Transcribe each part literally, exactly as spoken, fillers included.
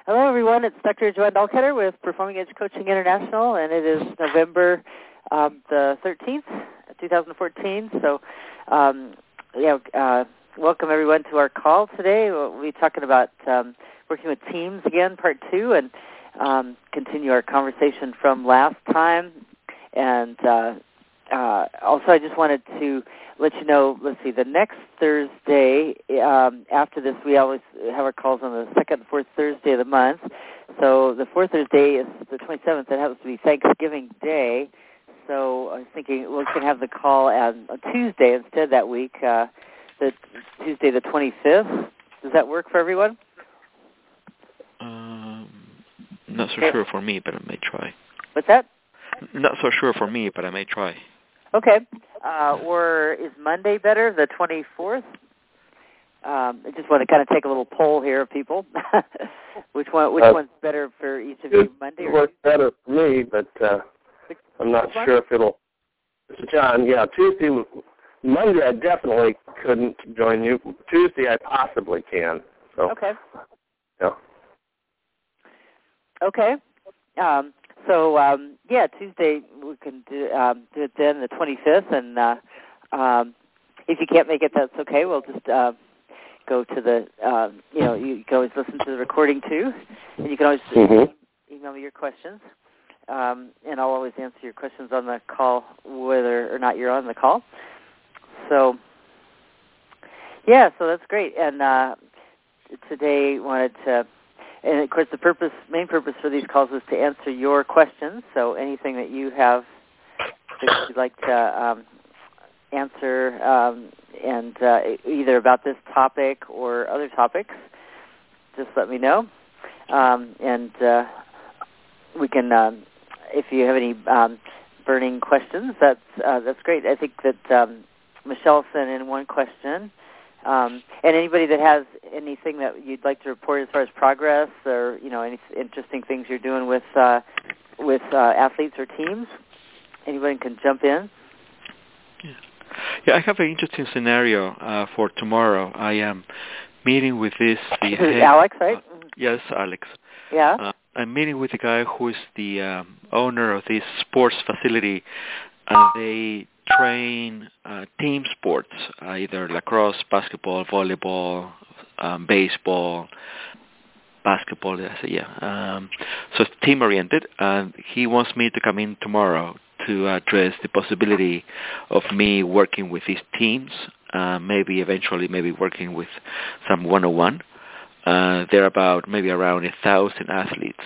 Hello, everyone. It's Doctor Joanne Dahlketter with Performing Edge Coaching International, and it is November um, the thirteenth, twenty fourteen. So, um, yeah, uh, welcome everyone to our call today. We'll be talking about um, working with teams again, part two, and um, continue our conversation from last time. And uh, uh, also, I just wanted to let you know, let's see, the next Thursday, um, after this, we always have our calls on the second and fourth Thursday of the month. So the fourth Thursday is the twenty-seventh. That happens to be Thanksgiving Day. So I was thinking we can have the call on a Tuesday instead that week, uh, the Tuesday the twenty-fifth. Does that work for everyone? Um, not so okay. sure for me, but I may try. What's that? Not so sure for me, but I may try. Okay. Uh, or is Monday better, the twenty-fourth? Um, I just want to kind of take a little poll here of people. which one? Which uh, one's better for each of you, Monday? It works better for me, but uh, I'm not sure if it'll. This is John. Yeah, Tuesday, Monday I definitely couldn't join you. Tuesday I possibly can. So. Okay. Yeah. Okay. Um, So, um, yeah, Tuesday we can do, um, do it then, the twenty-fifth, and uh, um, if you can't make it, that's okay. We'll just uh, go to the, uh, you know, you can always listen to the recording, too, and you can always mm-hmm. email me your questions, um, and I'll always answer your questions on the call, whether or not you're on the call. So, yeah, so that's great, and uh, today wanted to... And, of course, the purpose, main purpose for these calls is to answer your questions. So anything that you have that you'd like to um, answer, um, and uh, either about this topic or other topics, just let me know. Um, and uh, we can, um, if you have any um, burning questions, that's uh, that's great. I think that um, Michelle sent in one question. Um, and anybody that has anything that you'd like to report as far as progress, or you know, any interesting things you're doing with uh, with uh, athletes or teams, anybody can jump in. Yeah, yeah. I have an interesting scenario uh, for tomorrow. I am meeting with this. The head, Alex, right? Uh, yes, Alex. Yeah. Uh, I'm meeting with the guy who is the um, owner of this sports facility, and they train uh, team sports, uh, either lacrosse, basketball, volleyball, um, baseball, basketball, I say, yeah. Um, so it's team-oriented, and he wants me to come in tomorrow to address the possibility of me working with these teams, uh, maybe eventually maybe working with some one-on-one. Uh, they're about maybe around a thousand athletes.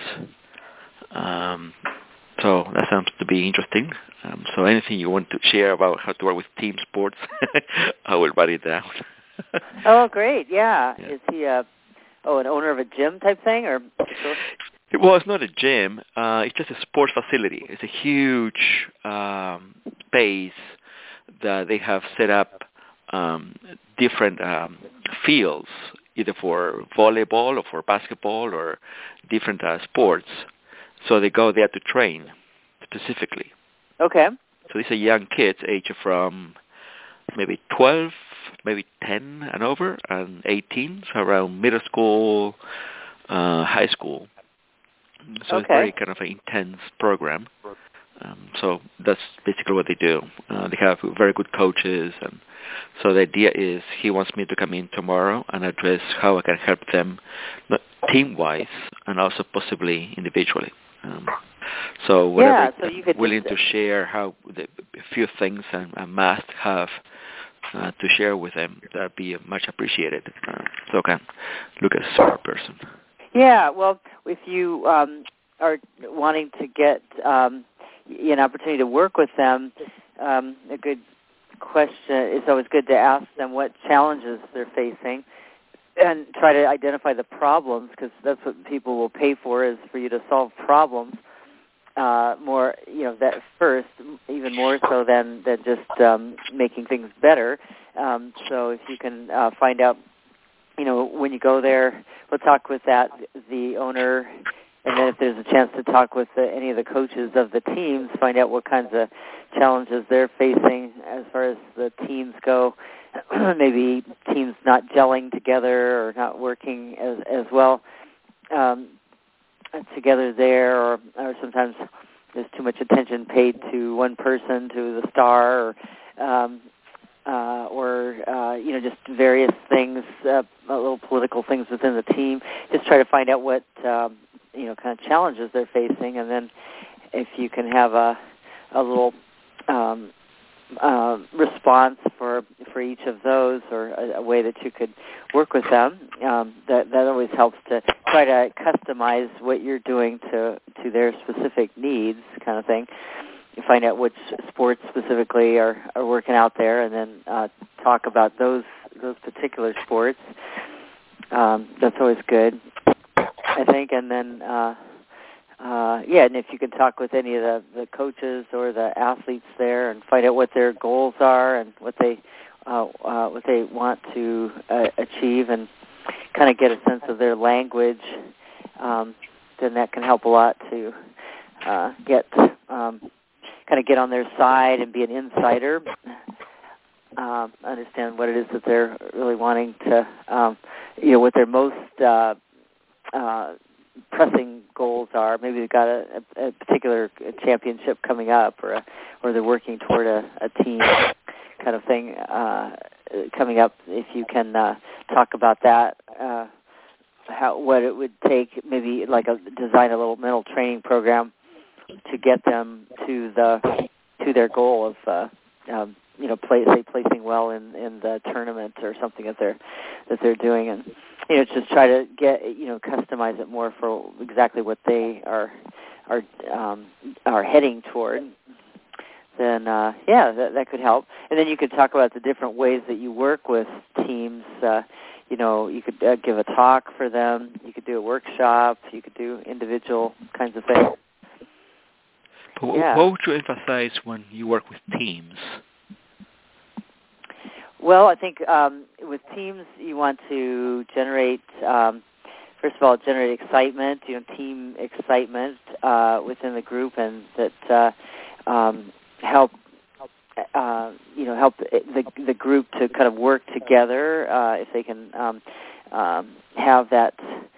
Um, so that sounds to be interesting. Um, so anything you want to share about how to work with team sports, I will write it down. Oh, great! Yeah. yeah. Is he a oh an owner of a gym type thing, or? Well, it's not a gym. Uh, it's just a sports facility. It's a huge um, space that they have set up um, different um, fields, either for volleyball or for basketball or different uh, sports. So they go there to train specifically. Okay. So these are young kids, aged from maybe twelve, maybe ten and over, and eighteen, so around middle school, uh, high school. So okay. It's very kind of an intense program. Um, so that's basically what they do. Uh, they have very good coaches, and so the idea is he wants me to come in tomorrow and address how I can help them, not team-wise, and also possibly individually. Um, so whatever yeah, so you I'm could willing just, to share, how the, a few things I, I must have uh, to share with them, that'd be much appreciated. Uh, so I can look at a smart person. Yeah, well, if you um, are wanting to get um, an opportunity to work with them, um, a good question, it's always good to ask them what challenges they're facing and try to identify the problems, because that's what people will pay for, is for you to solve problems uh, more, you know, that first, even more so than, than just um, making things better. Um, so if you can uh, find out, you know, when you go there, we'll talk with that, the owner, and then if there's a chance to talk with the, any of the coaches of the teams, find out what kinds of challenges they're facing as far as the teams go. Maybe teams not gelling together or not working as, as well. Um, together there, or, or sometimes there's too much attention paid to one person, to the star, or um, uh, or uh, you know, just various things, uh, little political things within the team. Just try to find out what um, you know kind of challenges they're facing, and then if you can have a a little um, uh, response for for each of those, or a, a way that you could work with them, um, that that always helps to try to customize what you're doing to to their specific needs, kind of thing. You find out which sports specifically are, are working out there, and then uh, talk about those those particular sports. Um, that's always good, I think. And then, uh, uh, yeah, and if you can talk with any of the, the coaches or the athletes there, and find out what their goals are and what they uh, uh, what they want to uh, achieve, and kind of get a sense of their language, um, then that can help a lot to uh, get. Um, kind of get on their side and be an insider, um, understand what it is that they're really wanting to, um, you know, what their most uh, uh, pressing goals are. Maybe they've got a, a particular championship coming up, or a, or they're working toward a, a team kind of thing uh, coming up. If you can uh, talk about that, uh, how what it would take, maybe like a design a little mental training program to get them to the to their goal of uh, um, you know play, say placing well in, in the tournament or something that they're that they're doing, and you know just try to get you know customize it more for exactly what they are are um, are heading toward. Then uh, yeah, that, that could help. And then you could talk about the different ways that you work with teams. Uh, you know, you could uh, give a talk for them. You could do a workshop. You could do individual kinds of things. But yeah. What would you emphasize when you work with teams? Well, I think um, with teams, you want to generate, um, first of all, generate excitement, you know, team excitement uh, within the group, and that uh, um, help, uh, you know, help the the group to kind of work together. Uh, if they can um, um, have that.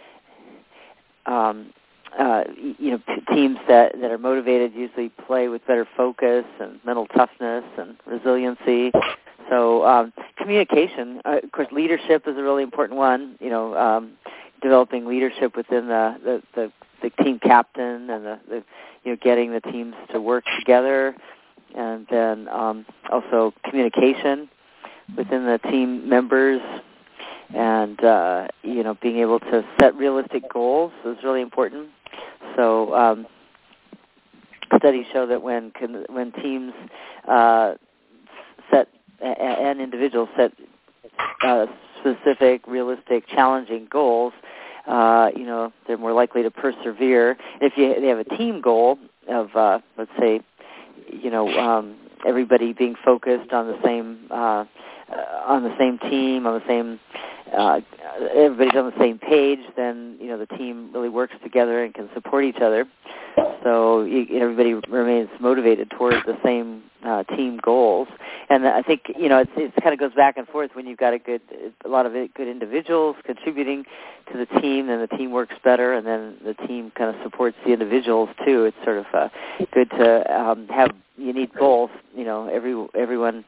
Um, Uh, you know, t- teams that, that are motivated usually play with better focus and mental toughness and resiliency. So um, communication, uh, of course, leadership is a really important one. You know, um, developing leadership within the, the, the, the team captain, and the, the you know getting the teams to work together, and then um, also communication within the team members. And, uh, you know, being able to set realistic goals is really important. So um, studies show that when when teams uh, set and individuals set uh, specific, realistic, challenging goals, uh, you know, they're more likely to persevere. If you they have a team goal of, uh, let's say, you know, um, everybody being focused on the same uh, on the same team, on the same. Uh, everybody's on the same page, then you know the team really works together and can support each other. So you, everybody remains motivated towards the same uh, team goals. And I think you know it's, it kind of goes back and forth when you've got a good, a lot of good individuals contributing to the team, then the team works better, and then the team kind of supports the individuals too. It's sort of uh, good to um, have. You need both. You know, every everyone.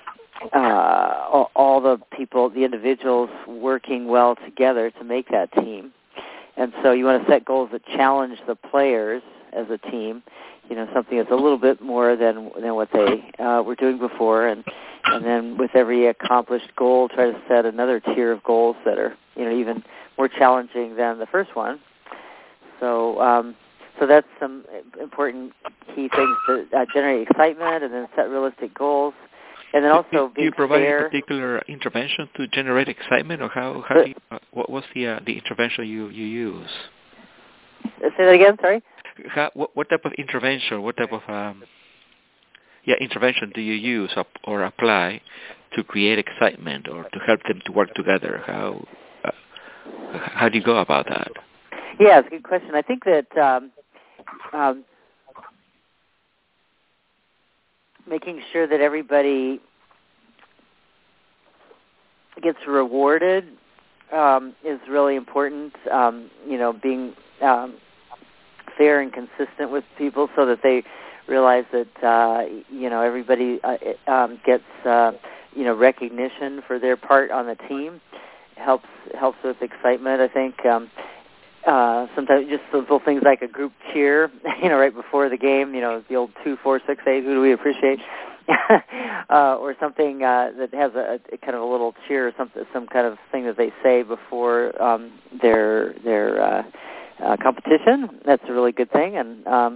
Uh, all, all the people, the individuals working well together to make that team. And so you want to set goals that challenge the players as a team, you know, something that's a little bit more than than what they uh, were doing before. And, and then with every accomplished goal, try to set another tier of goals that are, you know, even more challenging than the first one. So um, so that's some important key things to uh, generate excitement and then set realistic goals. And then also, do you provide fair. a particular intervention to generate excitement, or how? how do you, uh, what was the uh, the intervention you, you use? Say that again. Sorry. How, what, what type of intervention? What type of um, yeah intervention do you use up, or apply to create excitement or to help them to work together? How uh, how do you go about that? Yeah, it's a good question. I think that. Um, um, making sure that everybody gets rewarded um, is really important. Um, you know, being um, fair and consistent with people, so that they realize that uh, you know everybody uh, um, gets uh, you know recognition for their part on the team. Helps helps with excitement, I think. Um, uh, sometimes just little things like a group cheer, you know, right before the game. You know, the old two, four, six, eight. Who do we appreciate? uh, or something uh, that has a, a kind of a little cheer, or something, some kind of thing that they say before um, their their uh, uh, competition. That's a really good thing, and um,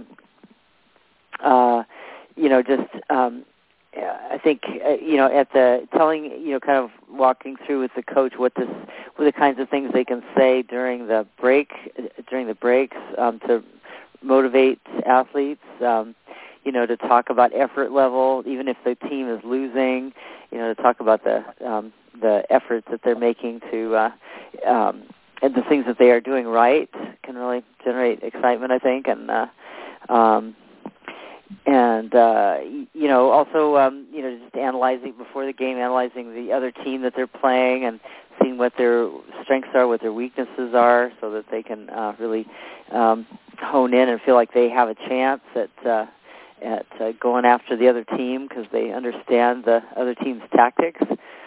uh, you know, just um, I think uh, you know, at the telling, you know, kind of walking through with the coach what this, what the kinds of things they can say during the break, during the breaks um, to motivate athletes. Um, you know, to talk about effort level, even if the team is losing, you know, to talk about the um, the efforts that they're making to, uh, um, and the things that they are doing right can really generate excitement, I think, and, uh, um, and uh, you know, also, um, you know, just analyzing before the game, analyzing the other team that they're playing and seeing what their strengths are, what their weaknesses are, so that they can uh, really um, hone in and feel like they have a chance at, uh, at uh, going after the other team because they understand the other team's tactics.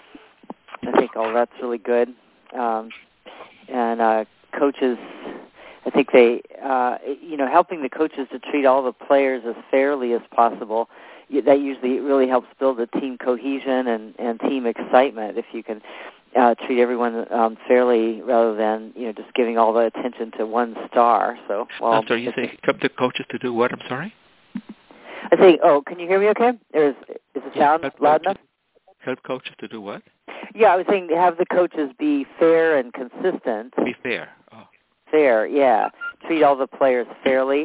I think all that's really good. Um, and uh, coaches, I think they, uh, you know, helping the coaches to treat all the players as fairly as possible, that usually really helps build a team cohesion and, and team excitement if you can uh, treat everyone um, fairly rather than, you know, just giving all the attention to one star. So, well, I'm sorry, you say help the coaches to do what? I'm sorry? I think, oh, can you hear me okay? Is, is the sound help loud coaches, enough? Help coaches to do what? Yeah, I was saying have the coaches be fair and consistent. Be fair. Oh. Fair, yeah. Treat all the players fairly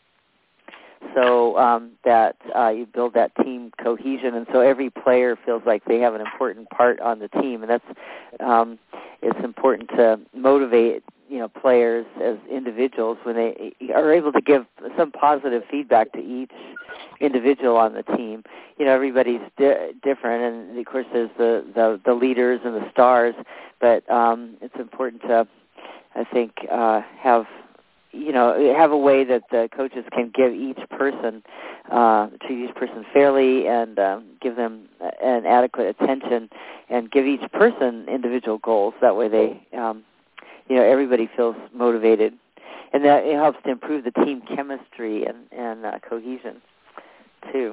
so um, that uh, you build that team cohesion, and so every player feels like they have an important part on the team, and that's um, it's important to motivate, you know, players as individuals when they are able to give some positive feedback to each individual on the team. You know, everybody's di- different, and of course there's the, the, the leaders and the stars, but um, it's important to, I think, uh, have, you know, have a way that the coaches can give each person, uh, treat each person fairly and um, give them an adequate attention and give each person individual goals. That way they, um, you know, everybody feels motivated. And that it helps to improve the team chemistry and, and uh, cohesion, too.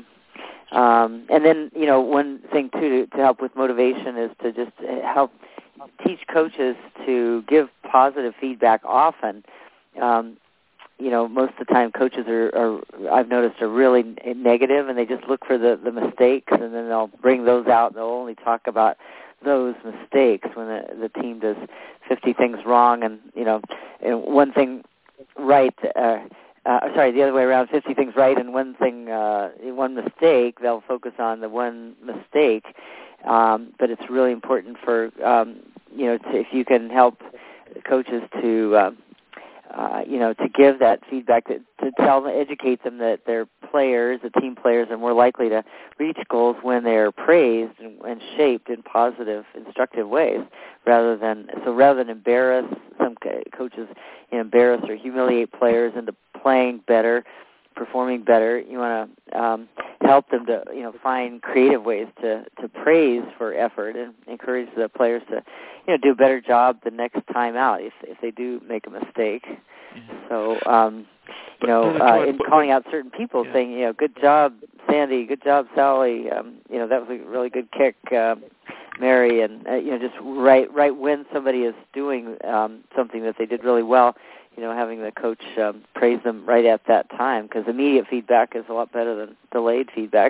Um, and then, you know, one thing, too, to, to help with motivation is to just help teach coaches to give positive feedback often. Um, you know, most of the time coaches are, are, I've noticed, are really negative, and they just look for the, the mistakes, and then they'll bring those out, and they'll only talk about those mistakes when the, the team does fifty things wrong, and, you know, and one thing right, uh, uh, sorry, the other way around, fifty things right and one thing, uh, one mistake, they'll focus on the one mistake. Um, but it's really important for, um, you know, to, if you can help coaches to, um, uh, you know, to give that feedback, to, to tell them, educate them that their players, the team players, are more likely to reach goals when they're praised and, and shaped in positive, instructive ways, rather than, so rather than embarrass, some coaches you know, embarrass or humiliate players into playing better, performing better. You want to um, help them to, you know, find creative ways to, to praise for effort and encourage the players to, you know, do a better job the next time out if if they do make a mistake. Yeah. So, um, you know, uh, in calling out certain people, yeah. saying, you know, good job, Sandy, good job, Sally. Um, you know, that was a really good kick, uh, Mary, and uh, you know, just right right when somebody is doing um, something that they did really well. You know, having the coach um, praise them right at that time, because immediate feedback is a lot better than delayed feedback.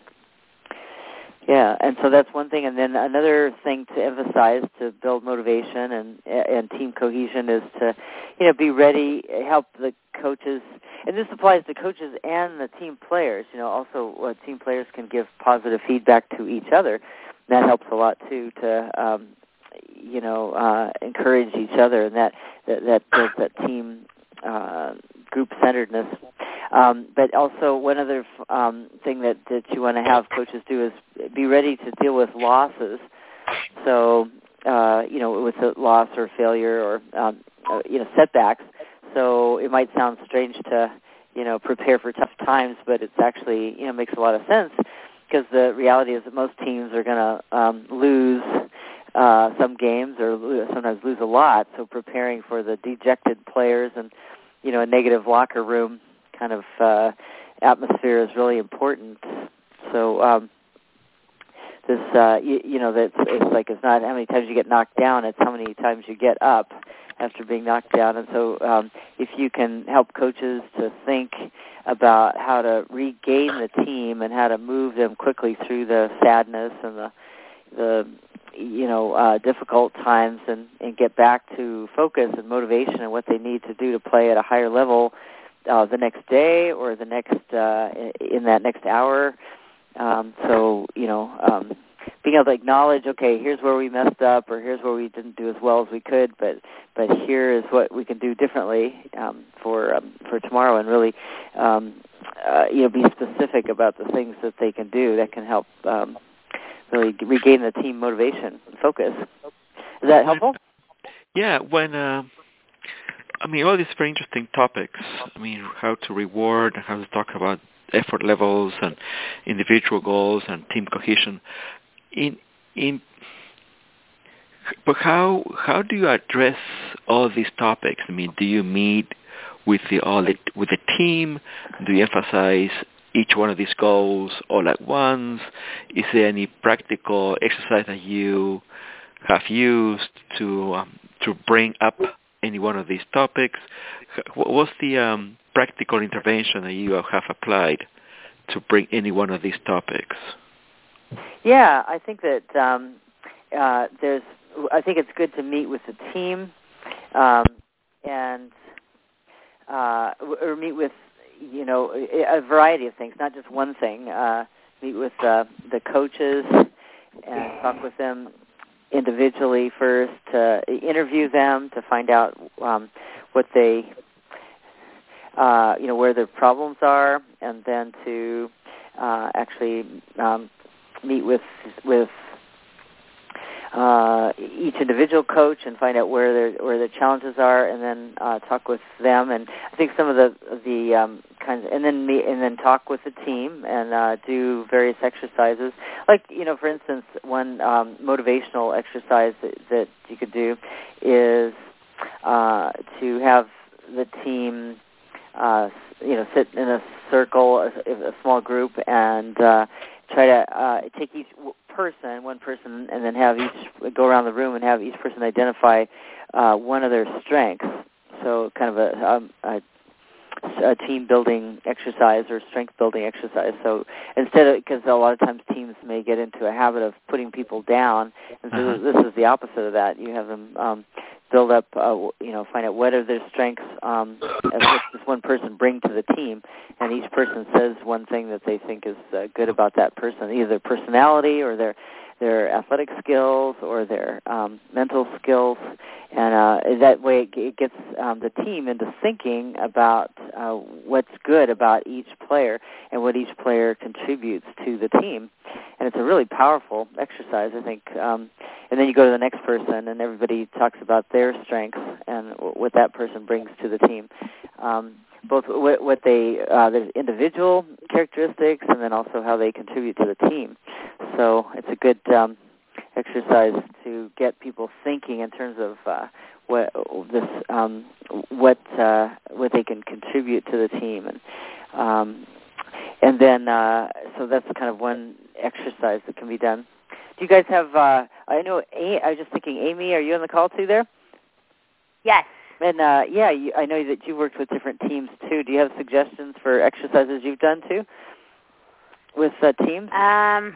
Yeah, and so that's one thing. And then another thing to emphasize to build motivation and and team cohesion is to, you know, be ready, help the coaches, and this applies to coaches and the team players. You know, also uh, team players can give positive feedback to each other. That helps a lot too to, um, you know, uh, encourage each other, and that that, that builds that team uh, group-centeredness. Um, but also one other um, thing that, that you want to have coaches do is be ready to deal with losses. So, uh, you know, with a loss or failure or, um, uh, you know, setbacks, So it might sound strange to, you know, prepare for tough times, but it's actually, you know, makes a lot of sense because the reality is that most teams are going to um, lose uh, some games or lose, sometimes lose a lot. So preparing for the dejected players and, you know, a negative locker room kind of uh, atmosphere is really important. So um, this, uh, you, you know, that's it's like it's not how many times you get knocked down; it's how many times you get up after being knocked down. And so, um, if you can help coaches to think about how to regain the team and how to move them quickly through the sadness and the the you know uh, difficult times and, and get back to focus and motivation and what they need to do to play at a higher level uh, the next day or the next uh, in that next hour. Um, so, you know, um, being able to acknowledge, okay, here's where we messed up or here's where we didn't do as well as we could, but but here is what we can do differently um, for um, for tomorrow and really, um, uh, you know, be specific about the things that they can do that can help um, really regain the team motivation and focus. Is that helpful? Yeah, when, uh, I mean, all these very interesting topics, I mean, how to reward, how to talk about effort levels and individual goals and team cohesion. In in, but how how do you address all these topics? I mean, do you meet with the all the, with the team? Do you emphasize each one of these goals all at once? Is there any practical exercise that you have used to um, to bring up any one of these topics? What's the um, practical intervention that you have applied to bring any one of these topics? Yeah, I think that um, uh, there's. I think it's good to meet with the team, um, and uh, or meet with you know a variety of things, not just one thing. Uh, meet with uh, the coaches and talk with them individually first, to interview them to find out um, what they, uh, you know, where their problems are, and then to uh, actually um, meet with with uh, each individual coach and find out where their where their challenges are, and then uh, talk with them. And I think some of the the um, kinds, of, and then meet, and then talk with the team and uh, do various exercises. Like, you know, for instance, one um, motivational exercise that, that you could do is uh, to have the team, uh, you know, sit in a circle, a, a small group, and uh, try to uh, take each person, one person, and then have each go around the room and have each person identify uh, one of their strengths. So kind of a, um, a, a team building exercise or strength building exercise. So instead of, because a lot of times teams may get into a habit of putting people down, and so uh-huh. this is the opposite of that. You have them um, build up, uh, you know, find out what are their strengths, um, and what does one person bring to the team, and each person says one thing that they think is uh, good about that person, either their personality or their their athletic skills or their um, mental skills, and uh, that way it, it gets um, the team into thinking about uh, what's good about each player and what each player contributes to the team. And it's a really powerful exercise, I think. Um, and then you go to the next person, and everybody talks about their strengths and what that person brings to the team. Um, both what, what they, uh, their individual characteristics, and then also how they contribute to the team. So it's a good um, exercise to get people thinking in terms of uh, what this, um, what uh, what they can contribute to the team, and um, and then uh, so that's kind of one exercise that can be done. Do you guys have? Uh, I know. I was just thinking, Amy, are you on the call too there? Yes. And uh, yeah, you, I know that you worked with different teams too. Do you have suggestions for exercises you've done too with uh, teams? Um,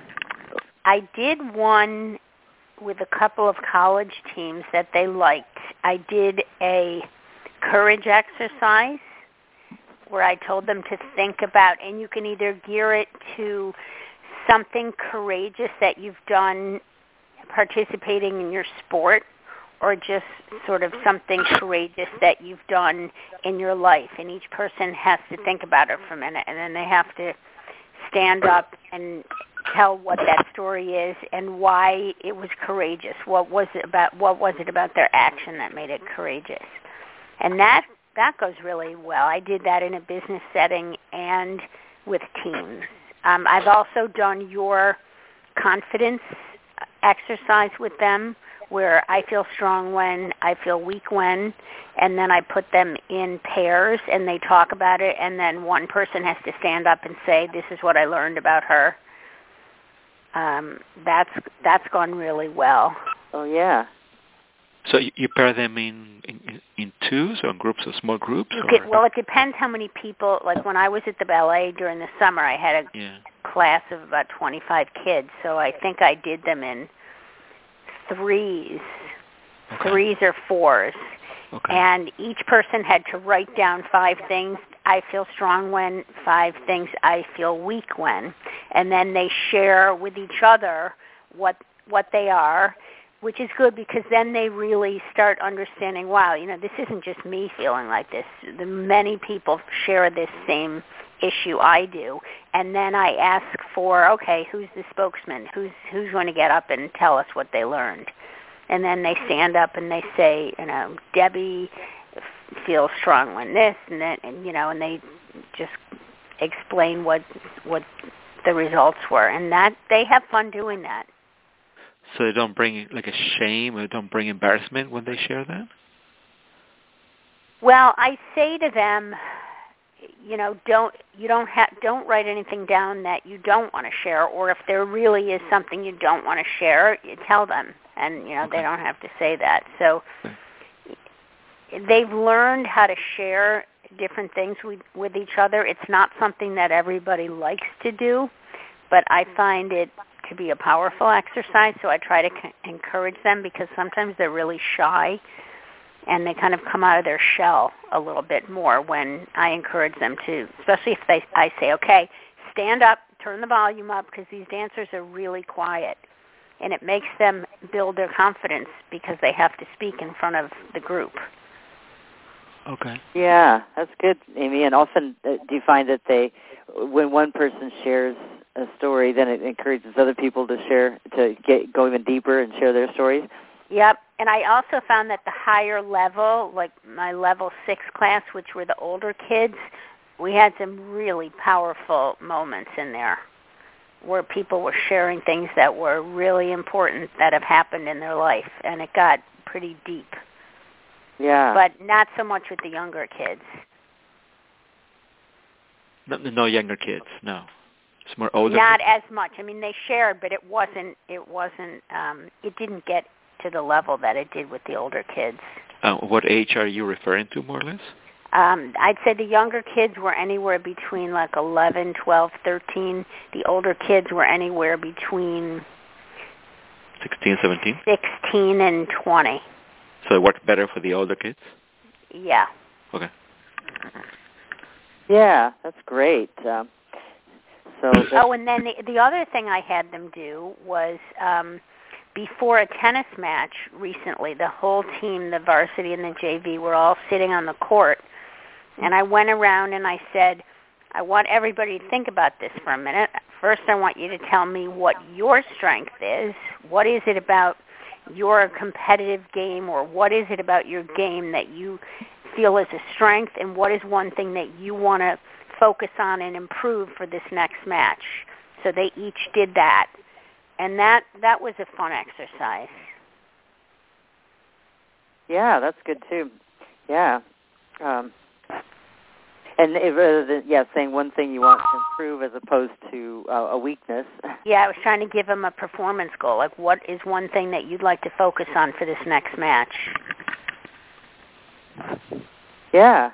I did one with a couple of college teams that they liked. I did a courage exercise where I told them to think about, and you can either gear it to something courageous that you've done participating in your sport, or just sort of something courageous that you've done in your life. And each person has to think about it for a minute, and then they have to stand up and tell what that story is and why it was courageous. What was it about? What was it about their action that made it courageous? And that that goes really well. I did that in a business setting and with teams. Um, I've also done your confidence exercise with them, where I feel strong when, I feel weak when, and then I put them in pairs and they talk about it, and then one person has to stand up and say, this is what I learned about her. Um, that's that's gone really well. Oh, yeah. So you, you pair them in, in, in twos or groups or small groups? You or? could, well, it depends how many people. Like when I was at the ballet during the summer, I had a yeah. class of about twenty-five kids, so I think I did them in threes, Okay. threes or fours. Okay. And each person had to write down five things I feel strong when, five things I feel weak when. And then they share with each other what what they are, which is good because then they really start understanding, wow, you know, this isn't just me feeling like this. The many people share this same issue I do. And then I ask for, okay, who's the spokesman? Who's who's going to get up and tell us what they learned? And then they stand up and they say, you know, Debbie feels strong when this, and then, and, you know, and they just explain what what the results were, and that they have fun doing that. So they don't bring like a shame, or they don't bring embarrassment when they share that? Well, I say to them, you know, don't you don't have don't write anything down that you don't want to share, or if there really is something you don't want to share, you tell them, and you know okay. they don't have to say that. So okay. They've learned how to share different things with, with each other. It's not something that everybody likes to do, but I find it to be a powerful exercise. So I try to c- encourage them because sometimes they're really shy. And they kind of come out of their shell a little bit more when I encourage them to, especially if they, I say, okay, stand up, turn the volume up, because these dancers are really quiet. And it makes them build their confidence because they have to speak in front of the group. Okay. Yeah, that's good, Amy. And often uh, do you find that they, when one person shares a story, then it encourages other people to share, to get go even deeper and share their stories? Yep, and I also found that the higher level, like my level six class, which were the older kids, we had some really powerful moments in there where people were sharing things that were really important that have happened in their life, and it got pretty deep. Yeah. But not so much with the younger kids. No, no younger kids, no. It's more older. Not kids. as much. I mean, they shared, but it wasn't. It wasn't. Um, it didn't get to the level that it did with the older kids. Uh, what age are you referring to, more or less? Um, I'd say the younger kids were anywhere between like eleven, twelve, thirteen. The older kids were anywhere between sixteen, seventeen? sixteen and twenty. So it worked better for the older kids? Yeah. Okay. Yeah, that's great. Um, so. That's oh, and then the, the other thing I had them do was um, before a tennis match recently, the whole team, the varsity and the J V, were all sitting on the court. And I went around and I said, I want everybody to think about this for a minute. First, I want you to tell me what your strength is. What is it about your competitive game, or what is it about your game that you feel is a strength, and what is one thing that you want to focus on and improve for this next match? So they each did that. And that, that was a fun exercise. Yeah, that's good too. Yeah. Um, and it, rather than, yeah, saying one thing you want to improve as opposed to uh, a weakness. Yeah, I was trying to give them a performance goal. Like, what is one thing that you'd like to focus on for this next match? Yeah.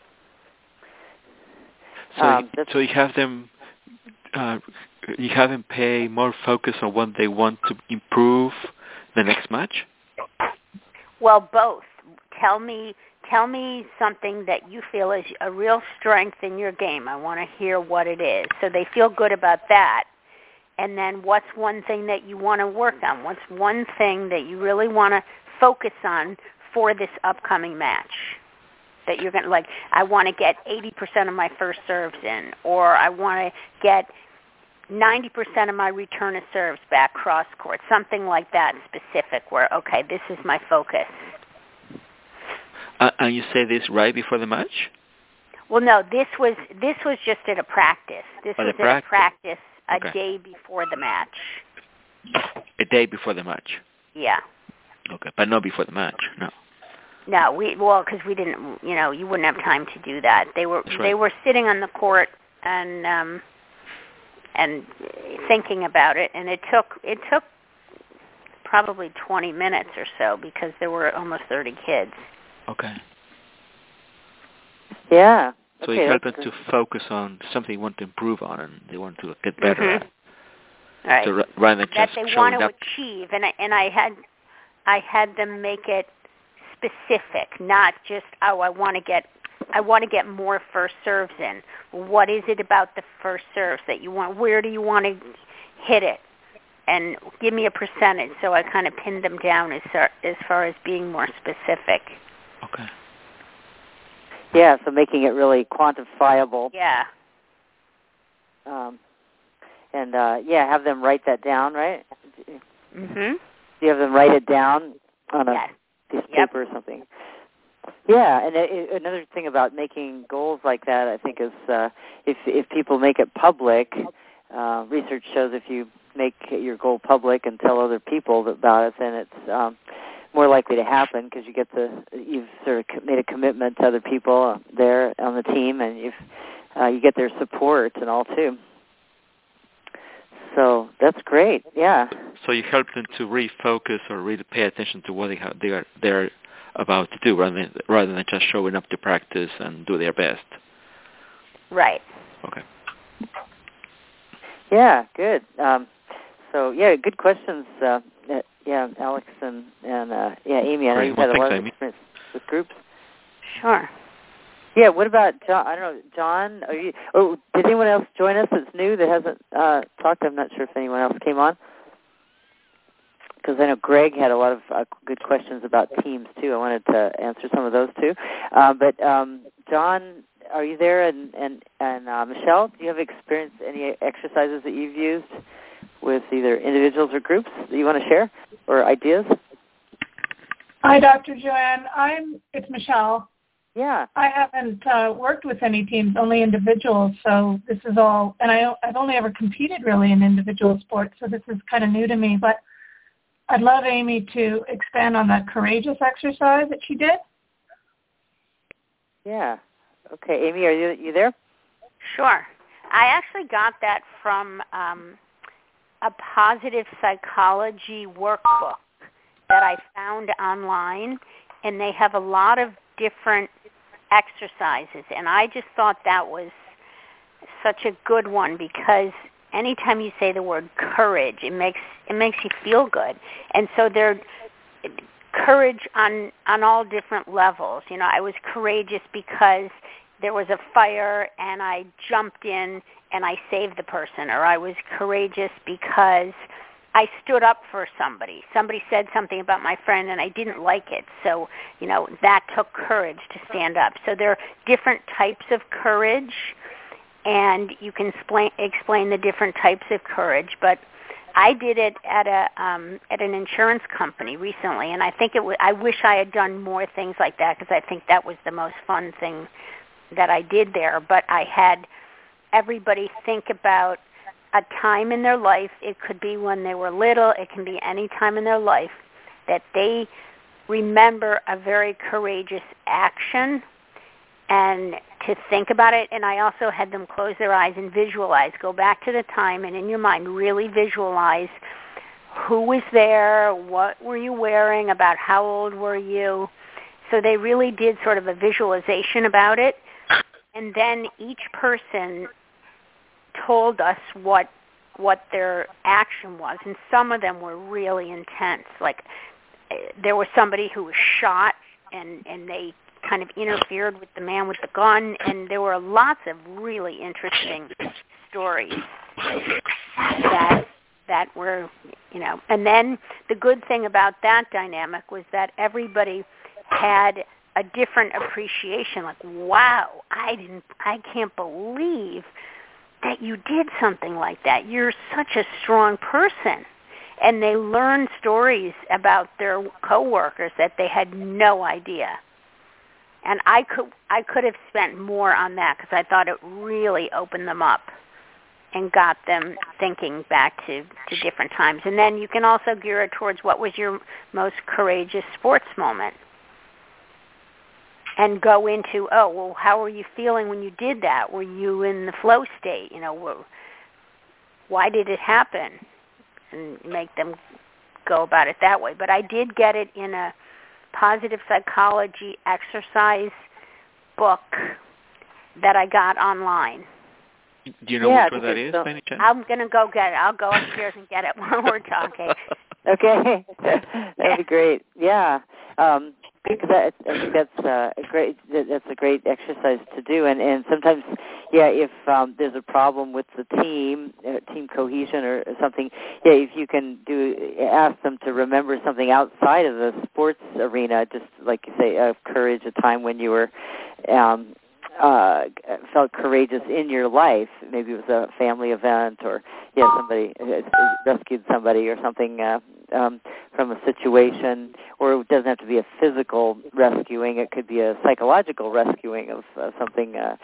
So, um, so you have them, uh, you have them pay more focus on what they want to improve the next match? Well, both. Tell me, tell me something that you feel is a real strength in your game. I want to hear what it is. So they feel good about that. And then what's one thing that you want to work on? What's one thing that you really want to focus on for this upcoming match? That you're going to, like, I want to get eighty percent of my first serves in, or I want to get ninety percent of my return of serves back cross court, something like that specific where, okay, this is my focus. Uh, and you say this right before the match? Well, no, this was this was just at a practice. This oh, was practice. at a practice a okay. day before the match. A day before the match? Yeah. Okay, but not before the match, no. No, we well because we didn't, you know, you wouldn't have time to do that. They were That's they right. were sitting on the court and um, and thinking about it, and it took it took probably twenty minutes or so because there were almost thirty kids. Okay. Yeah. So okay, you help them to focus on something they want to improve on and they want to get better mm-hmm. at. Right. So rather than that just they showing want to up. achieve, and I, and I had I had them make it specific, not just oh I want to get I want to get more first serves in. What is it about the first serves that you want? Where do you want to hit it? And give me a percentage. So I kind of pinned them down as far, as far as being more specific. Okay. Yeah, so making it really quantifiable. Yeah. Um, and uh, yeah, have them write that down, right? Mhm. Do you have them write it down on a yes. piece of Yep. paper or something? Yeah, and it, it, another thing about making goals like that, I think, is uh, if if people make it public. Uh, research shows if you make your goal public and tell other people about it, then it's um, more likely to happen because you get the you've sort of made a commitment to other people there on the team, and you've uh, you get their support and all too. So that's great. Yeah. So you help them to refocus or really pay attention to what they have, they are they're about to do, rather than rather than just showing up to practice and do their best. Right. Okay. Yeah. Good. Um, so yeah, good questions. Uh, yeah, Alex and and uh, yeah, Amy. I know Great. you've Well, had a thanks, lot of Amy. experience with groups. Sure. Yeah. What about John? I don't know, John. Are you? Oh, did anyone else join us that's new that hasn't uh, talked? I'm not sure if anyone else came on. Because I know Greg had a lot of uh, good questions about teams too. I wanted to answer some of those too. Uh, but um, John, are you there? And and and uh, Michelle, do you have experience any exercises that you've used with either individuals or groups that you want to share or ideas? Hi, Doctor Joanne. I'm. It's Michelle. Yeah. I haven't uh, worked with any teams, only individuals. So this is all, and I, I've only ever competed really in individual sports. So this is kind of new to me, but. I'd love Amy to expand on that courageous exercise that she did. Yeah. Okay, Amy, are you you there? Sure. I actually got that from um, a positive psychology workbook that I found online, and they have a lot of different exercises, and I just thought that was such a good one because anytime you say the word courage, it makes it makes you feel good. And so they're courage on on all different levels. You know, I was courageous because there was a fire and I jumped in and I saved the person, or I was courageous because I stood up for somebody. Somebody said something about my friend and I didn't like it. So, you know, that took courage to stand up. So there are different types of courage, and you can explain, explain the different types of courage. But I did it at a um, at an insurance company recently, and I think it w- I wish I had done more things like that because I think that was the most fun thing that I did there. But I had everybody think about a time in their life. It could be when they were little. It can be any time in their life that they remember a very courageous action and to think about it. And I also had them close their eyes and visualize. Go back to the time and in your mind really visualize who was there, what were you wearing, about how old were you. So they really did sort of a visualization about it. And then each person told us what what their action was. And some of them were really intense. Like there was somebody who was shot and, and they kind of interfered with the man with the gun, and there were lots of really interesting stories that that were, you know. And then the good thing about that dynamic was that everybody had a different appreciation. Like, wow, I didn't, I can't believe that you did something like that. You're such a strong person. And they learned stories about their coworkers that they had no idea. And I could I could have spent more on that because I thought it really opened them up and got them thinking back to, to different times. And then you can also gear it towards what was your most courageous sports moment. And go into, oh, well, how were you feeling when you did that? Were you in the flow state? You know, why did it happen? And make them go about it that way. But I did get it in a positive psychology exercise book that I got online. Do you know yeah, which one that is, by any chance? I'm going to go get it. I'll go upstairs and get it while we're talking. Okay. That would be great. Yeah. Um, because I, I think that's uh, a great. That's a great exercise to do, and and sometimes, yeah, if um, there's a problem with the team, uh, team cohesion or something, yeah, if you can do ask them to remember something outside of the sports arena, just like you say, of courage, a time when you were. Um, Uh, felt courageous in your life. Maybe it was a family event, or yeah, somebody rescued somebody or something uh, um, from a situation. Or it doesn't have to be a physical rescuing; it could be a psychological rescuing of uh, something. Uh,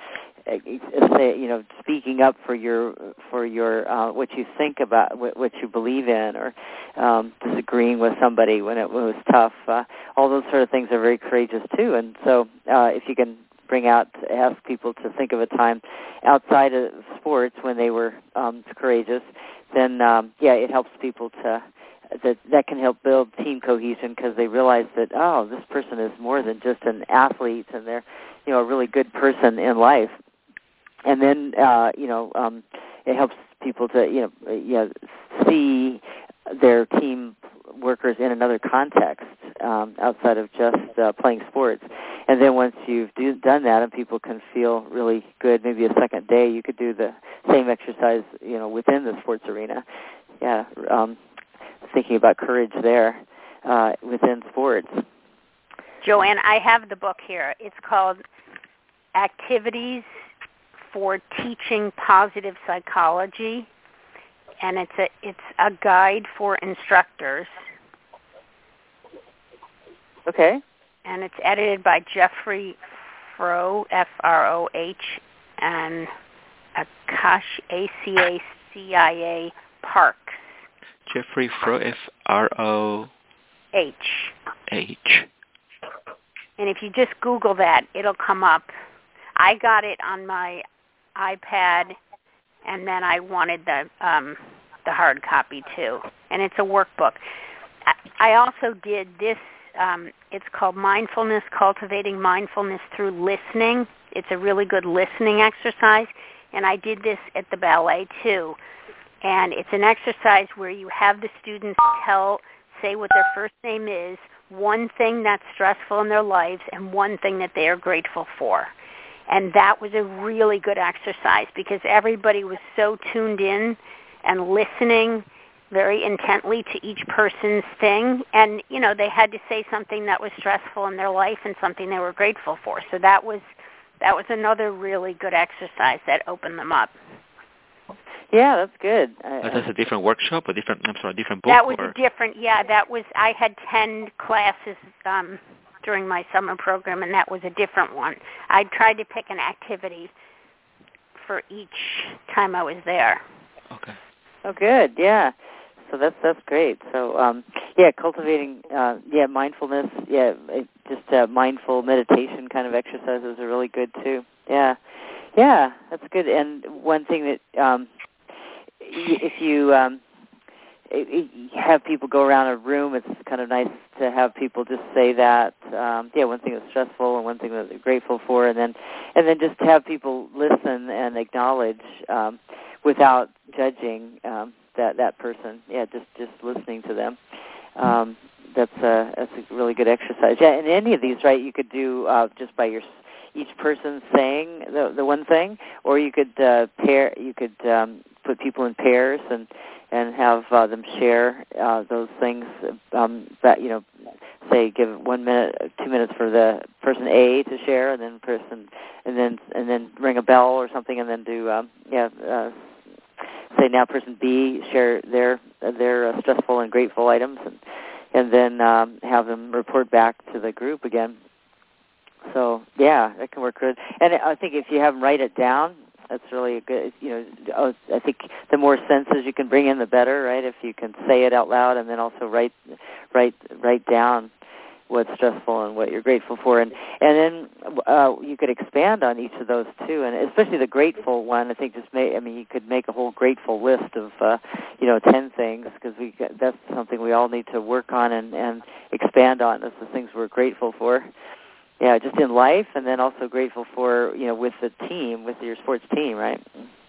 say, you know, speaking up for your for your uh, what you think about, what, what you believe in, or um, disagreeing with somebody when it was tough. Uh, all those sort of things are very courageous too. And so, uh, if you can bring out, ask people to think of a time outside of sports when they were um, courageous, then um, yeah, it helps people to that that can help build team cohesion because they realize that oh, this person is more than just an athlete, and they're you know a really good person in life. And then uh, you know um, it helps people to you know you know see their team workers in another context um, outside of just uh, playing sports. And then once you've do, done that and people can feel really good, maybe a second day you could do the same exercise, you know, within the sports arena. Yeah, um, thinking about courage there uh, within sports. Joanne, I have the book here. It's called Activities for Teaching Positive Psychology, and it's a it's a guide for instructors. Okay. And it's edited by Jeffrey Froh, F R O H, and Akash, A C A C I A Parks. Jeffrey Froh, F R O H. H. And if you just Google that, it'll come up. I got it on my iPad, and then I wanted the um, the hard copy too. And it's a workbook. I also did this. Um, it's called Mindfulness, Cultivating Mindfulness Through Listening. It's a really good listening exercise, and I did this at the ballet too. And it's an exercise where you have the students tell, say what their first name is, one thing that's stressful in their lives, and one thing that they are grateful for. And that was a really good exercise because everybody was so tuned in and listening very intently to each person's thing. And, you know, they had to say something that was stressful in their life and something they were grateful for. So that was that was another really good exercise that opened them up. Yeah, that's good. But that's a different workshop, a different, I'm sorry, a different book? That was or? a different, yeah, that was, I had ten classes um, during my summer program, and that was a different one. I tried to pick an activity for each time I was there. Okay. Oh, good, yeah. So that's that's great. So um, yeah, cultivating uh, yeah mindfulness, yeah, it, just uh, mindful meditation kind of exercises are really good too. Yeah, yeah, that's good. And one thing that um, if you um, have people go around a room, it's kind of nice to have people just say that. Um, yeah, one thing that's stressful and one thing that they're grateful for, and then and then just have people listen and acknowledge um, without judging. Um, that that person, yeah, just, just listening to them. Um, that's a that's a really good exercise. Yeah, and any of these, right? You could do uh, just by your each person saying the the one thing, or you could uh, pair. You could um, put people in pairs and and have uh, them share uh, those things. Um, that you know, say give one minute, two minutes for the person A to share, and then person, and then and then ring a bell or something, and then do um, yeah. Uh, Say now, person B share their their uh, stressful and grateful items, and and then um, have them report back to the group again. So yeah, that can work good. And I think if you have them write it down, that's really a good. You know, I think the more senses you can bring in, the better, right? If you can say it out loud and then also write, write, write down what's stressful and what you're grateful for, and and then uh, you could expand on each of those too, and especially the grateful one. I think just may. I mean, you could make a whole grateful list of uh, you know ten things, because we that's something we all need to work on and, and expand on. That's the things we're grateful for. Yeah, just in life, and then also grateful for you know with the team, with your sports team, right?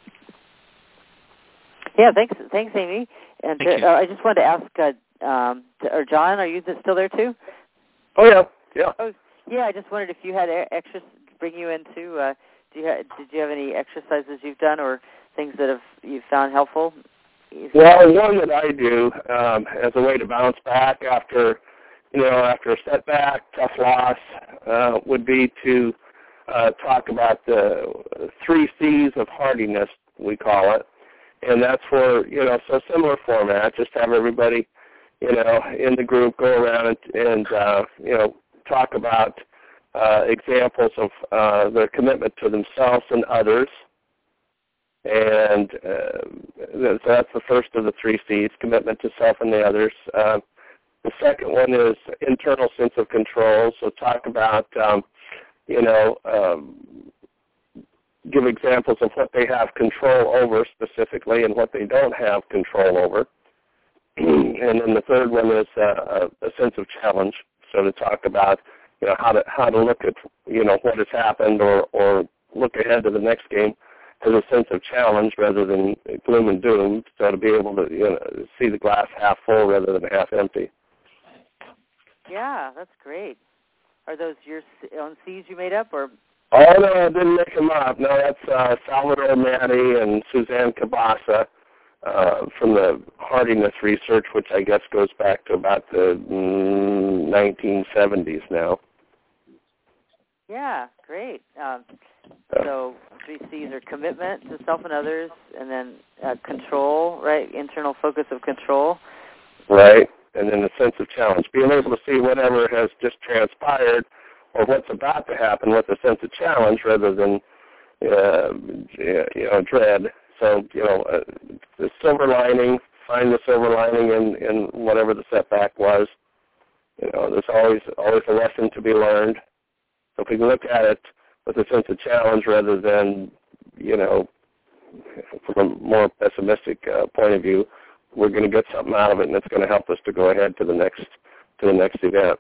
Yeah, thanks, thanks, Amy. And Thank uh, I just wanted to ask, uh, um, or John, are you still there too? Oh yeah, yeah. Oh, yeah. I just wondered if you had extra bring you into. Uh, do you ha- did you have any exercises you've done or things that have you found helpful? Well, one that I do um, as a way to bounce back after, you know, after a setback, tough loss, uh, would be to uh, talk about the three C's of hardiness, we call it, and that's for you know so similar format. Just have everybody, you know, in the group go around and, and uh, you know, talk about uh, examples of uh, their commitment to themselves and others. And uh, so that's the first of the three C's, commitment to self and the others. Uh, the second one is internal sense of control. So talk about, um, you know, um, give examples of what they have control over specifically and what they don't have control over. And then the third one is uh, a sense of challenge. So to talk about, you know, how to how to look at, you know, what has happened, or, or look ahead to the next game as a sense of challenge rather than gloom and doom. So to be able to, you know, see the glass half full rather than half empty. Yeah, that's great. Are those your own C's you made up, or? Oh no, I didn't make them up. No, that's uh, Salvador Matti and Suzanne Cabasa. Uh, from the hardiness research, which I guess goes back to about the mm, nineteen seventies now. Yeah, great. Um, so three C's are commitment to self and others, and then uh, control, right? Internal focus of control. Right, and then the sense of challenge. Being able to see whatever has just transpired or what's about to happen with a sense of challenge rather than, uh, you know, dread. So, you know, uh, the silver lining, find the silver lining in, in whatever the setback was. You know, there's always always a lesson to be learned. So if we can look at it with a sense of challenge rather than, you know, from a more pessimistic uh, point of view, we're going to get something out of it, and it's going to help us to go ahead to the next to the next event.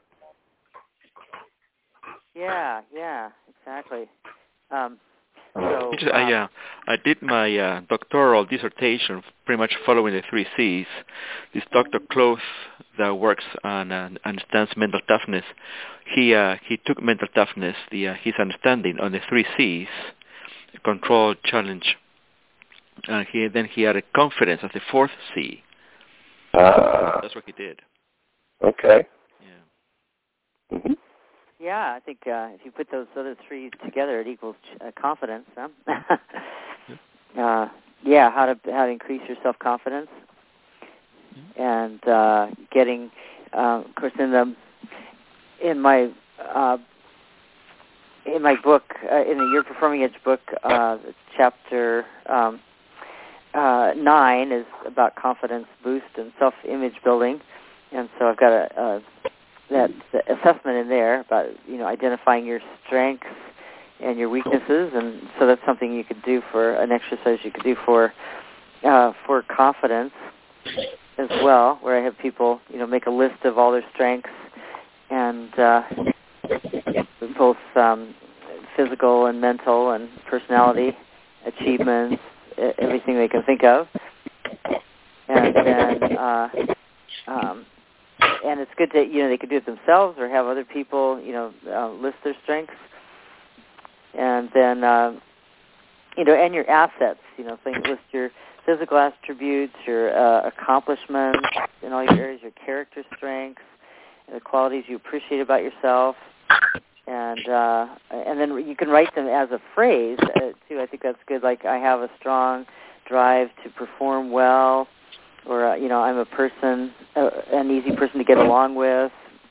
Yeah, yeah, exactly. Um, So, uh, I, uh, I did my uh, doctoral dissertation pretty much following the three C's. This Doctor Cloth that works on uh, understands mental toughness. He uh, he took mental toughness, the uh, his understanding on the three C's, control, challenge, and he then he added confidence as the fourth C. Uh, That's what he did. Okay. Yeah. Mm-hmm. Yeah, I think uh, if you put those other three together, it equals uh, confidence. Huh? uh, yeah, how to how to increase your self confidence, and uh, getting, uh, of course, in the in my uh, in my book, uh, in the Your Performing Edge book, uh, chapter um, uh, nine is about confidence boost and self image building, and so I've got a. a that assessment in there about, you know, identifying your strengths and your weaknesses, and so that's something you could do for an exercise you could do for uh, for confidence as well, where I have people, you know, make a list of all their strengths and uh, both um, physical and mental and personality, achievements, everything they can think of, and then uh, um, and it's good to, you know, they could do it themselves or have other people, you know, uh, list their strengths. And then, uh, you know, and your assets, you know, things, list your physical attributes, your uh, accomplishments in all your areas, your character strengths, the qualities you appreciate about yourself. And uh, and then you can write them as a phrase, uh, too. I think that's good. Like, I have a strong drive to perform well. Or, uh, you know, I'm a person, uh, an easy person to get along with.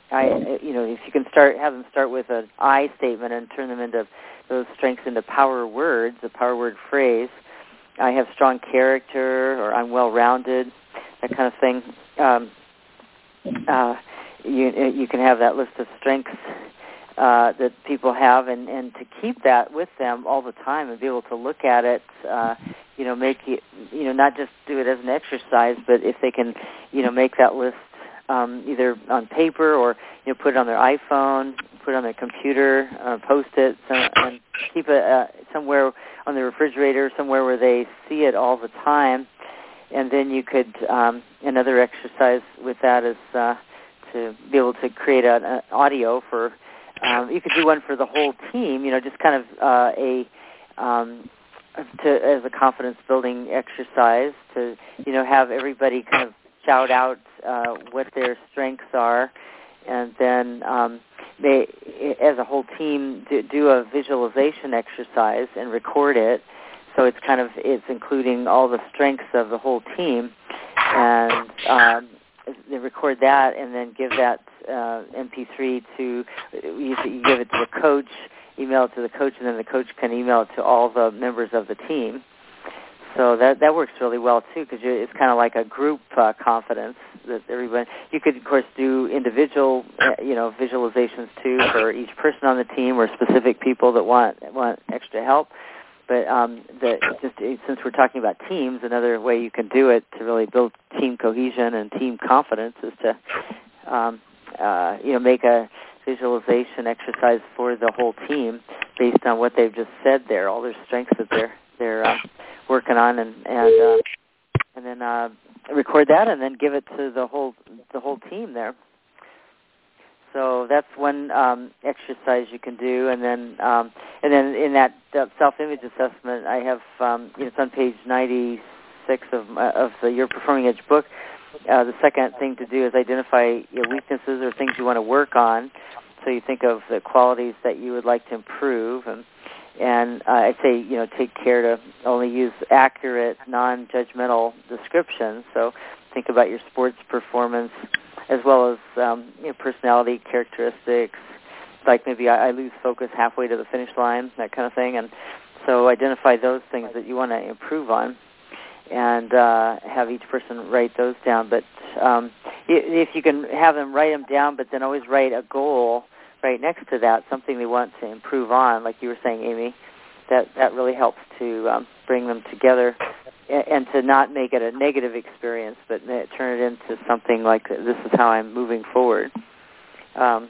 I, you know, if you can start, have them start with an I statement and turn them into those strengths into power words, a power word phrase. I have strong character, or I'm well-rounded, that kind of thing. Um, uh, you you can have that list of strengths uh, that people have, and, and to keep that with them all the time and be able to look at it. Uh, you know, make it, you know, not just do it as an exercise, but if they can, you know, make that list. Um, either on paper or you know put it on their iPhone, put it on their computer, uh, post it, so, and keep it uh, somewhere on the refrigerator, somewhere where they see it all the time. And then you could um, another exercise with that is uh, to be able to create an, an audio for. Um, you could do one for the whole team. You know, just kind of uh, a um, to as a confidence building exercise to you know have everybody kind of shout out uh, what their strengths are, and then um, they, as a whole team, do, do a visualization exercise and record it. So it's kind of it's including all the strengths of the whole team, and um, they record that and then give that uh, M P three to you, you give it to the coach, email it to the coach, and then the coach can email it to all the members of the team. So that that works really well too, because it's kind of like a group uh, confidence that everybody. You could, of course, do individual, uh, you know, visualizations too for each person on the team or specific people that want want extra help. But um, the, just since we're talking about teams, another way you can do it to really build team cohesion and team confidence is to, um, uh, you know, make a visualization exercise for the whole team based on what they've just said there, all their strengths that they're they're. Uh, working on, and and uh, and then uh, record that, and then give it to the whole the whole team there. So that's one um, exercise you can do, and then um, and then in that uh, self-image assessment, I have um, you know, it's on page ninety-six of my, of the Your Performing Edge book. Uh, the second thing to do is identify your weaknesses or things you want to work on. So you think of the qualities that you would like to improve, and and uh, I'd say, you know, take care to only use accurate, non-judgmental descriptions. So think about your sports performance as well as um, you know, personality characteristics, like maybe I, I lose focus halfway to the finish line, that kind of thing. And so identify those things that you want to improve on, and uh, have each person write those down. But um, if you can have them write them down, but then always write a goal right next to that, something they want to improve on, like you were saying, Amy, that, that really helps to um, bring them together and, and to not make it a negative experience, but turn it into something like, this is how I'm moving forward. Um,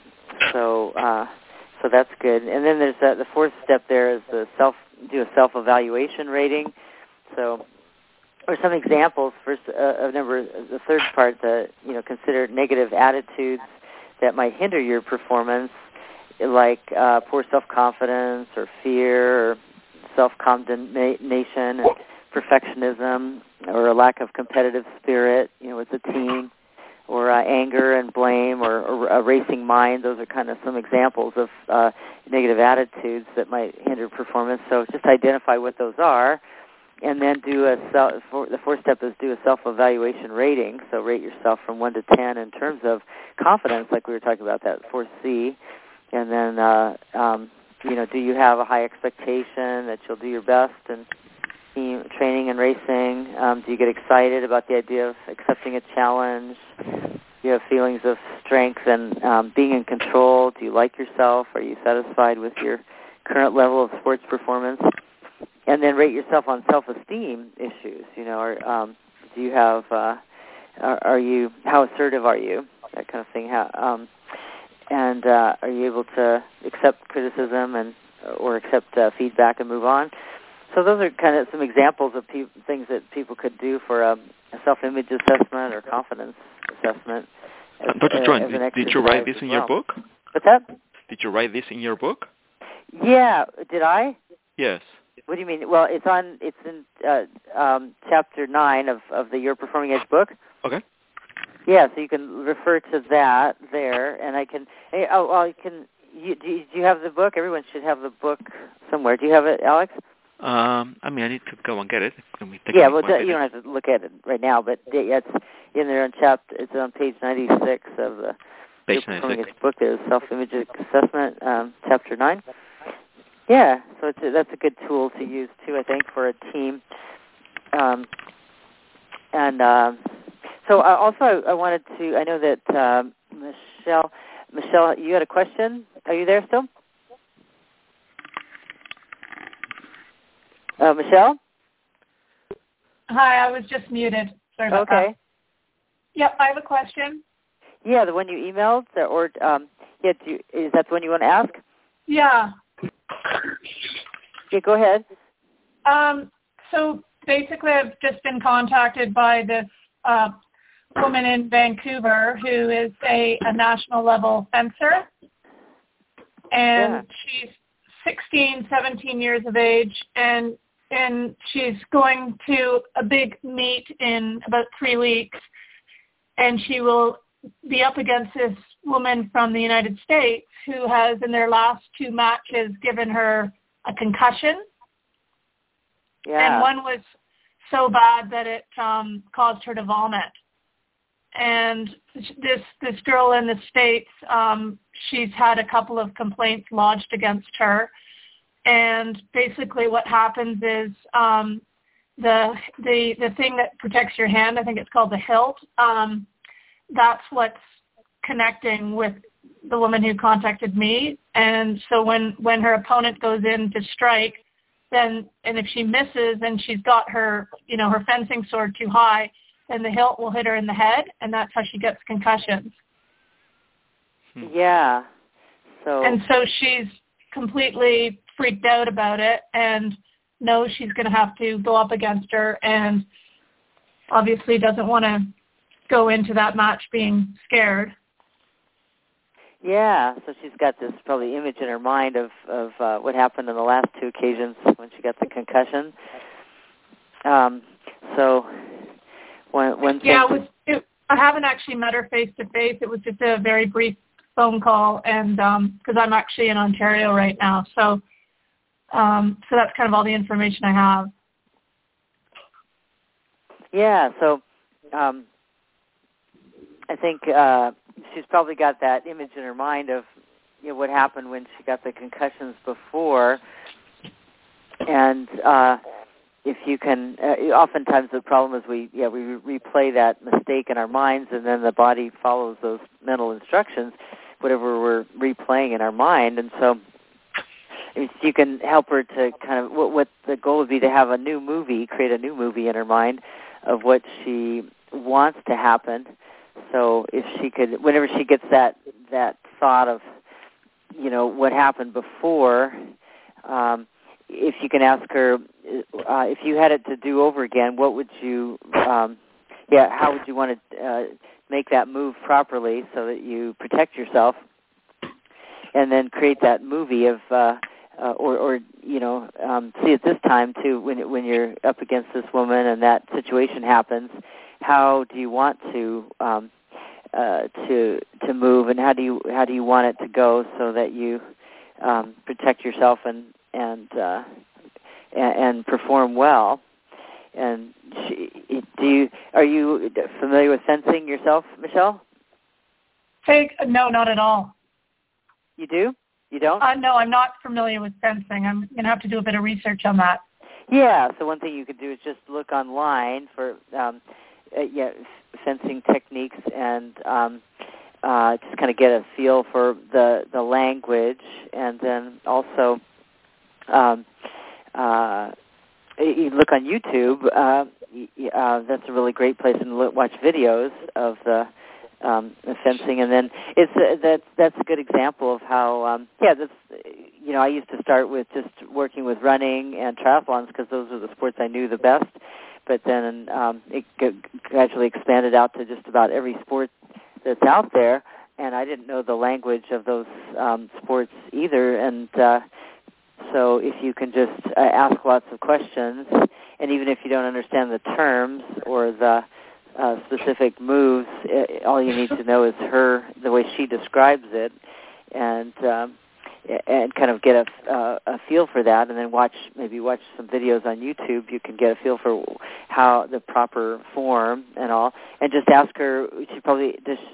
so uh, so that's good. And then there's uh, the fourth step there is the self do a self-evaluation rating. So, or some examples. First, uh, of number the third part, the you know consider negative attitudes that might hinder your performance, like uh, poor self-confidence or fear or self-condemnation and perfectionism or a lack of competitive spirit, you know, with the team, or uh, anger and blame or, or a racing mind. Those are kind of some examples of uh, negative attitudes that might hinder performance. So just identify what those are, and then do a self, the fourth step is do a self-evaluation rating. So rate yourself from one to ten in terms of confidence, like we were talking about, that fourth C. And then, uh, um, you know, do you have a high expectation that you'll do your best in team training and racing? Um, do you get excited about the idea of accepting a challenge? Do you have feelings of strength and um, being in control? Do you like yourself? Are you satisfied with your current level of sports performance? And then rate yourself on self-esteem issues. You know, or, um, do you have? Uh, are, are you? How assertive are you? That kind of thing. How, um, and uh, are you able to accept criticism and or accept uh, feedback and move on? So those are kind of some examples of pe- things that people could do for a, a self-image assessment or confidence assessment. As, Doctor Joan, uh, did, did you write this in well. your book? What's that? Did you write this in your book? Yeah. Did I? Yes. What do you mean? Well, it's on. It's in uh, um, chapter nine of, of the Your Performing Edge book. Okay. Yeah, so you can refer to that there, and I can. Hey, oh, well, you can. You, do, you, do you have the book? Everyone should have the book somewhere. Do you have it, Alex? Um, I mean, I need to go and get it. Let me take yeah, a well, look you don't have to look at it right now, but yeah, it's in there on chapter. It's on page ninety-six of the Page you're ninety-six. performing a book there, Self-Image Assessment, um, Chapter nine. Yeah, so it's a, that's a good tool to use, too, I think, for a team. Um, and uh, so uh, also I, I wanted to, I know that um, Michelle, Michelle, you had a question. Are you there still? Uh, Michelle? Hi, I was just muted. Sorry about okay. that. Yep, I have a question. Yeah, the one you emailed, or um, yeah, do you, is that the one you want to ask? Yeah. Yeah, go ahead. Um, so basically, I've just been contacted by this uh, woman in Vancouver who is a, a national level fencer, and Yeah. she's sixteen, seventeen years of age, and and she's going to a big meet in about three weeks, and she will be up against this woman from the United States who has, in their last two matches, given her a concussion. Yeah. And one was so bad that it um, caused her to vomit. And this this girl in the States, um, she's had a couple of complaints lodged against her. And basically what happens is um, the the the thing that protects your hand, I think it's called the hilt, um, that's what's connecting with the woman who contacted me. And so when, when her opponent goes in to strike, then, and if she misses and she's got her, you know, her fencing sword too high, then the hilt will hit her in the head, and that's how she gets concussions. Yeah. So. And so she's completely freaked out about it and knows she's going to have to go up against her, and obviously doesn't want to go into that match being scared. Yeah, so she's got this probably image in her mind of, of uh, what happened in the last two occasions when she got the concussion. Um, so one, one thing... Yeah, it was, it, I haven't actually met her face-to-face. It was just a very brief phone call, and because um, I'm actually in Ontario right now. So, um, so that's kind of all the information I have. Yeah, so... Um, I think uh, she's probably got that image in her mind of, you know, what happened when she got the concussions before. And uh, if you can, uh, oftentimes the problem is we, yeah, we replay that mistake in our minds, and then the body follows those mental instructions, whatever we're replaying in our mind. And so if you can help her to kind of, what, what the goal would be to have a new movie, create a new movie in her mind of what she wants to happen. So if she could, whenever she gets that that thought of, you know, what happened before, um, if you can ask her, uh, if you had it to do over again, what would you, um, yeah, how would you want to uh, make that move properly so that you protect yourself, and then create that movie of, uh, uh, or, or you know, um, see it this time too when when you're up against this woman and that situation happens. How do you want to um, uh, to to move, and how do you how do you want it to go so that you um, protect yourself and and, uh, and and perform well? And she, do you are you familiar with fencing yourself, Michelle? Hey, no, not at all. You do? You don't? Uh, no, I'm not familiar with fencing. I'm going to have to do a bit of research on that. Yeah. So one thing you could do is just look online for. Um, Uh, yeah, fencing techniques, and um, uh, just kind of get a feel for the the language, and then also um, uh, you look on YouTube. Uh, uh, that's a really great place, and look, watch videos of the, um, the fencing, and then it's uh, that's that's a good example of how um, yeah. That's you know I used to start with just working with running and triathlons because those were the sports I knew the best. But then um, it g- gradually expanded out to just about every sport that's out there, and I didn't know the language of those um, sports either. And uh, so if you can just uh, ask lots of questions, and even if you don't understand the terms or the uh, specific moves, it, all you need to know is her, the way she describes it, and um, and kind of get a, uh, a feel for that, and then watch maybe watch some videos on YouTube. You can get a feel for how the proper form and all, and just ask her. She probably just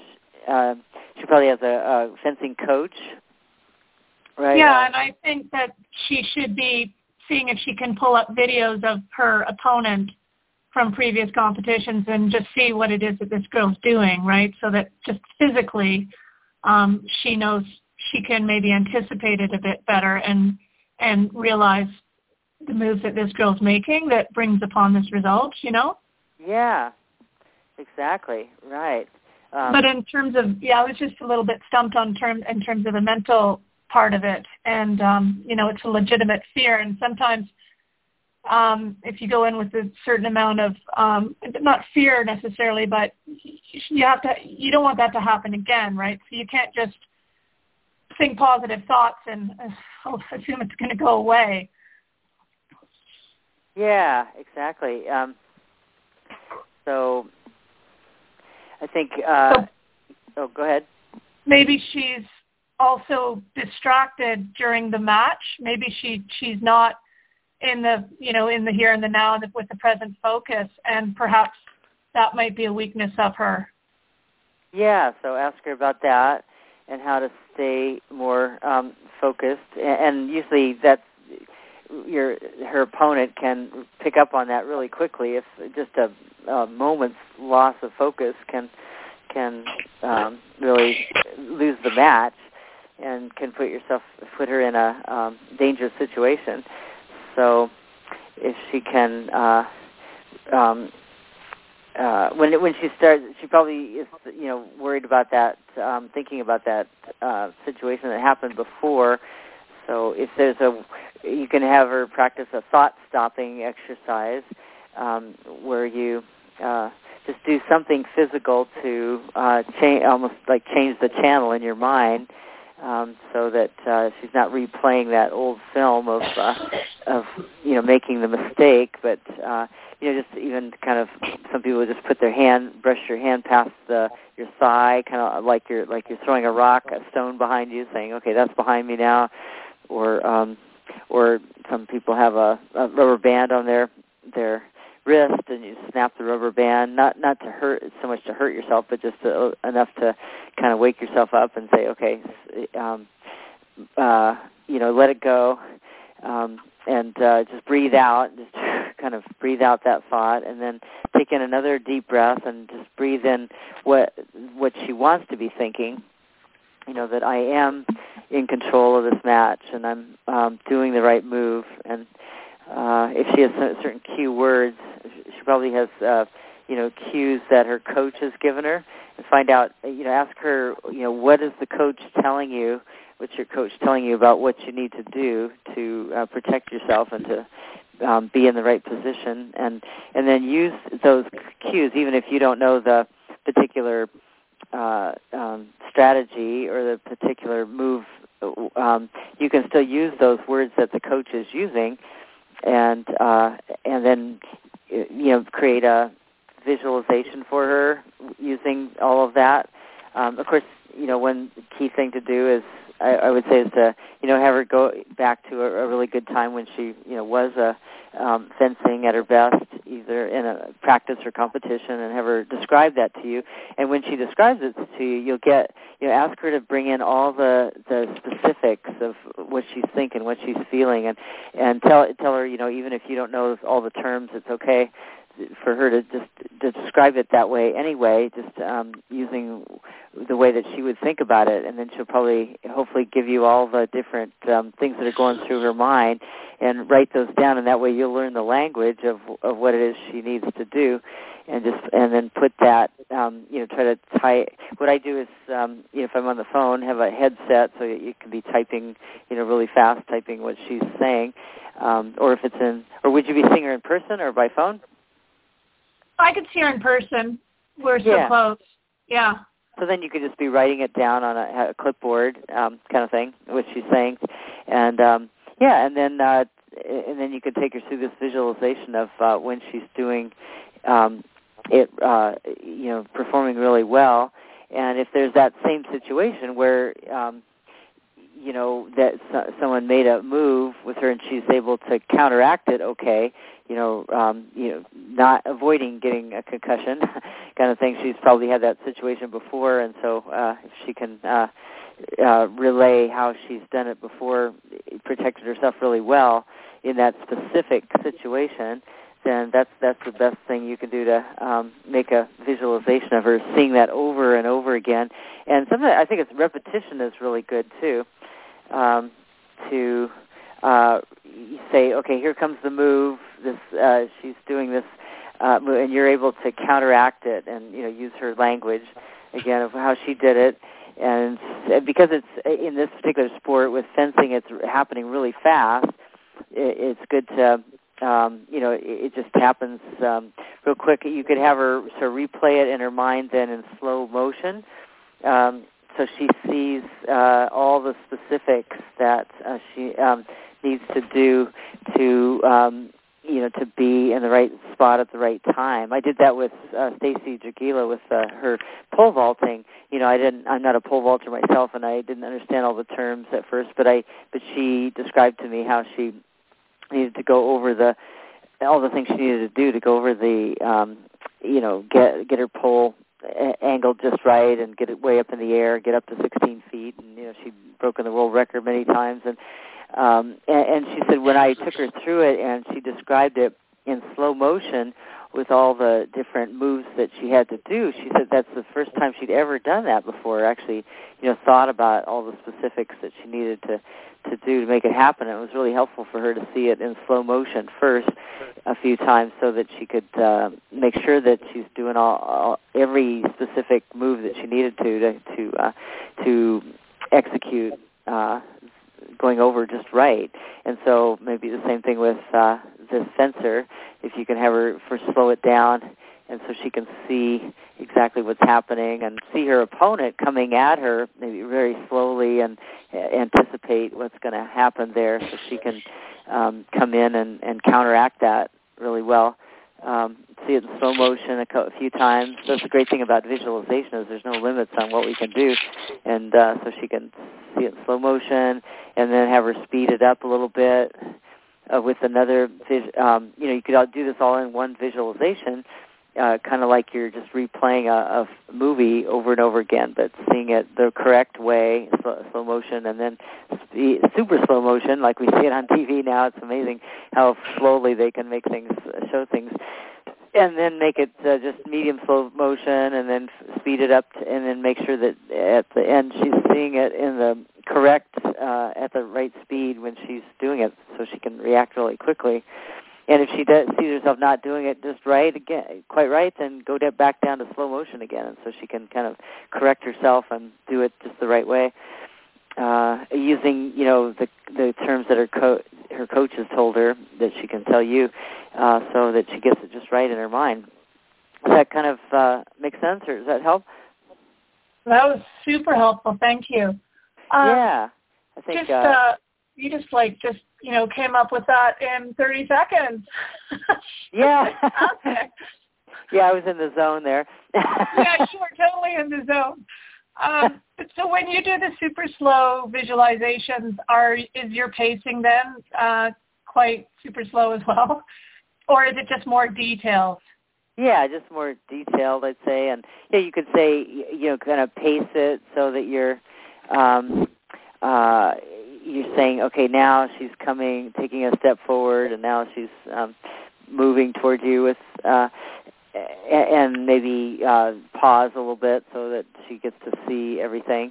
uh, she probably has a, a fencing coach, right? Yeah, and I think that she should be seeing if she can pull up videos of her opponent from previous competitions and just see what it is that this girl's doing, right? So that just physically um, she knows she can maybe anticipate it a bit better and and realize the moves that this girl's making that brings upon this result, you know? Yeah, exactly, right. Um, but in terms of, yeah, I was just a little bit stumped on term in terms of the mental part of it. And, um, you know, it's a legitimate fear. And sometimes um, if you go in with a certain amount of, um, not fear necessarily, but you have to, you don't want that to happen again, right? So you can't just think positive thoughts and uh, assume it's going to go away. Yeah, exactly. Um, so I think, uh, so oh, go ahead. Maybe she's also distracted during the match. Maybe she she's not in the, you know, in the here and the now and the, with the present focus, and perhaps that might be a weakness of her. Yeah, so ask her about that and how to stay more um, focused. And usually that's your her opponent can pick up on that really quickly. If just a, a moment's loss of focus can can um, really lose the match and can put yourself put her in a um, dangerous situation. So if she can, uh, um, uh, when when she starts, she probably is, you know, worried about that, um, thinking about that uh, situation that happened before. So if there's a, you can have her practice a thought-stopping exercise um, where you uh, just do something physical to uh, change, almost like change the channel in your mind, um, so that uh, she's not replaying that old film of, uh, of you know, making the mistake. But uh, you know, just even kind of, some people just put their hand, brush your hand past the your thigh, kind of like you're like you're throwing a rock, a stone behind you, saying, "Okay, that's behind me now." Or um, or some people have a, a rubber band on their their wrist, and you snap the rubber band, not not to hurt so much to hurt yourself, but just to, enough to kind of wake yourself up and say, okay, um, uh, you know, let it go, um, and uh, just breathe out, just kind of breathe out that thought, and then take in another deep breath and just breathe in what what she wants to be thinking. You know, that I am in control of this match and I'm um, doing the right move. And uh, if she has certain cue words, she probably has, uh, you know, cues that her coach has given her. And find out, you know, ask her, you know, what is the coach telling you? What's your coach telling you about what you need to do to uh, protect yourself and to um, be in the right position? And and then use those cues, even if you don't know the particular Uh, um, strategy or the particular move, um, you can still use those words that the coach is using, and uh, and then you know create a visualization for her using all of that. Um, of course, you know one key thing to do is I, I would say is to you know have her go back to a, a really good time when she you know was a um, fencing at her best, either in a practice or competition, and have her describe that to you. And when she describes it to you, you'll get, you know, ask her to bring in all the, the specifics of what she's thinking, what she's feeling, and, and tell tell her, you know, even if you don't know all the terms, it's okay for her to just to describe it that way anyway, just um, using the way that she would think about it, and then she'll probably hopefully give you all the different um, things that are going through her mind and write those down, and that way you'll learn the language of of what it is she needs to do, and just and then put that um, you know try to tie. What I do is um, you know if I'm on the phone, have a headset so you can be typing you know really fast, typing what she's saying, um, or if it's in, or would you be seeing her in person or by phone? I could see her in person. We're so yeah. close. Yeah. So then you could just be writing it down on a, a clipboard, um, kind of thing, what she's saying, and um, yeah, and then uh, and then you could take her through this visualization of uh, when she's doing um, it, uh, you know, performing really well, and if there's that same situation where um, you know, that so- someone made a move with her and she's able to counteract it, okay, you know, um, you know, not avoiding getting a concussion kind of thing. She's probably had that situation before, and so uh, if she can uh, uh, relay how she's done it before, protected herself really well in that specific situation, then that's that's the best thing you can do to um, make a visualization of her, seeing that over and over again. And something I think it's repetition is really good too. Um, to uh, say, okay, here comes the move. This uh, she's doing this, uh, move, and you're able to counteract it, and you know use her language again of how she did it. And because it's in this particular sport with fencing, it's happening really fast. It's good to, um, you know, it just happens um, real quick. You could have her sort of replay it in her mind then in slow motion, um, so she sees uh, all the specifics that uh, she um, needs to do to, um, you know, to be in the right spot at the right time. I did that with uh, Stacy Jagila with uh, her pole vaulting. You know, I didn't. I'm not a pole vaulter myself, and I didn't understand all the terms at first. But I, but she described to me how she needed to go over the all the things she needed to do to go over the, um, you know, get get her pole angled just right and get it way up in the air, get up to sixteen feet, and you know she'd broken the world record many times. And um, and, and she said when I took her through it and she described it in slow motion with all the different moves that she had to do, she said that's the first time she'd ever done that before, actually, you know, thought about all the specifics that she needed to, to do to make it happen. And it was really helpful for her to see it in slow motion first a few times so that she could uh, make sure that she's doing all, all every specific move that she needed to to to, uh, to execute uh, going over just right. And so maybe the same thing with uh, this fencer, if you can have her first slow it down and so she can see exactly what's happening and see her opponent coming at her maybe very slowly and uh, anticipate what's going to happen there so she can um, come in and, and counteract that really well. Um, see it in slow motion a, co- a few times. That's the great thing about visualization is there's no limits on what we can do. And uh, so she can see it in slow motion and then have her speed it up a little bit uh, with another, vis- um, you know, you could all do this all in one visualization, uh, kind of like you're just replaying a, a movie over and over again, but seeing it the correct way, slow, slow motion, and then speed, super slow motion, like we see it on T V now. It's amazing how slowly they can make things, show things. And then make it uh, just medium slow motion, and then f- speed it up, to, and then make sure that at the end she's seeing it in the correct, uh, at the right speed when she's doing it, so she can react really quickly. And if she does, sees herself not doing it just right again, quite right, then go de- back down to slow motion again, and so she can kind of correct herself and do it just the right way. Uh, using, you know, the the terms that her co- her coach has told her that she can tell you, uh, so that she gets it just right in her mind. Does that kind of uh, make sense, or does that help? That was super helpful. Thank you. Um, yeah, I think just uh, uh, you just like just you know came up with that in thirty seconds. yeah, yeah, I was in the zone there. Yeah, sure, totally in the zone. Um, so when you do the super slow visualizations, are is your pacing then uh, quite super slow as well, or is it just more detailed? Yeah, just more detailed, I'd say, and yeah, you could say you know kind of pace it so that you're um, uh, you're saying okay, now she's coming, taking a step forward, and now she's um, moving toward you with. Uh, and maybe uh, pause a little bit so that she gets to see everything,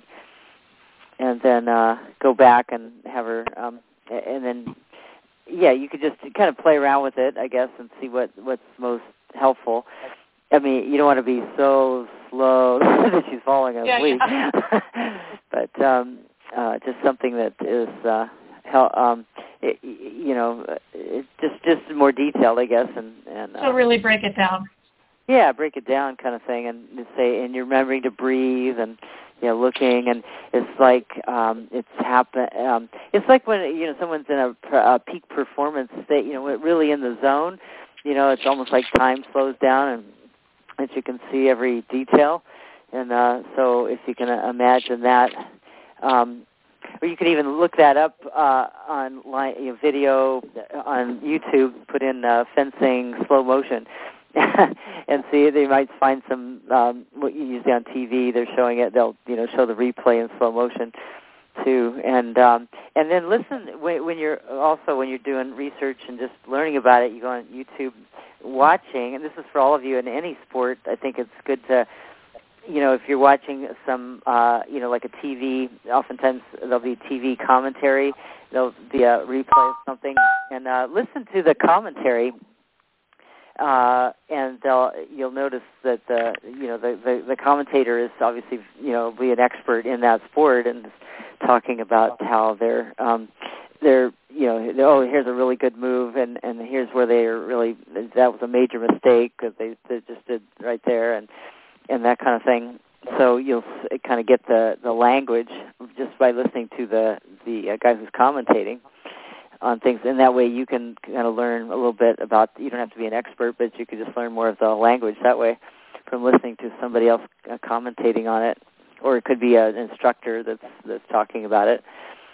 and then uh, go back and have her, um, and then, yeah, you could just kind of play around with it, I guess, and see what, what's most helpful. I mean, you don't want to be so slow that she's falling asleep, yeah, yeah. but um, uh, just something that is, uh, hel- um, it, you know, it's just just more detailed, I guess, and, and uh, so really break it down. Yeah, break it down, kind of thing, and say, and you're remembering to breathe, and you know, looking, and it's like um, it's happen. Um, it's like when you know someone's in a, a peak performance state. You know, really in the zone. You know, it's almost like time slows down, and that you can see every detail. And uh, so, if you can imagine that, um, or you can even look that up uh, on line, you know, video on YouTube. Put in uh, fencing slow motion, and see. They might find some um, what you usually on T V. They're showing it. They'll you know show the replay in slow motion too, and um, and then listen when, when you're also when you're doing research and just learning about it. You go on YouTube, watching, and this is for all of you in any sport. I think it's good to. You know, if you're watching some, uh, you know, like a T V, oftentimes there'll be T V commentary. There'll be a replay of something, and uh, listen to the commentary, uh, and they'll, you'll notice that the, you know, the, the, the commentator is obviously, you know, be an expert in that sport and talking about how they're, um, they're, you know, oh, here's a really good move, and, and here's where they are really, that was a major mistake because they, they just did right there, and. and that kind of thing. So you'll kind of get the, the language just by listening to the, the uh, guy who's commentating on things. And that way you can kind of learn a little bit about, you don't have to be an expert, but you can just learn more of the language that way from listening to somebody else uh, commentating on it. Or it could be an instructor that's that's talking about it.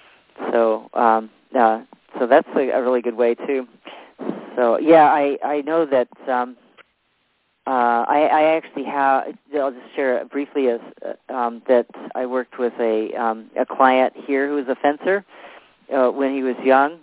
So um, uh, so that's a, a really good way, too. So, yeah, I, I know that... Um, Uh, I, I actually have. I'll just share briefly as uh, um, that I worked with a um, a client here who was a fencer uh, when he was young,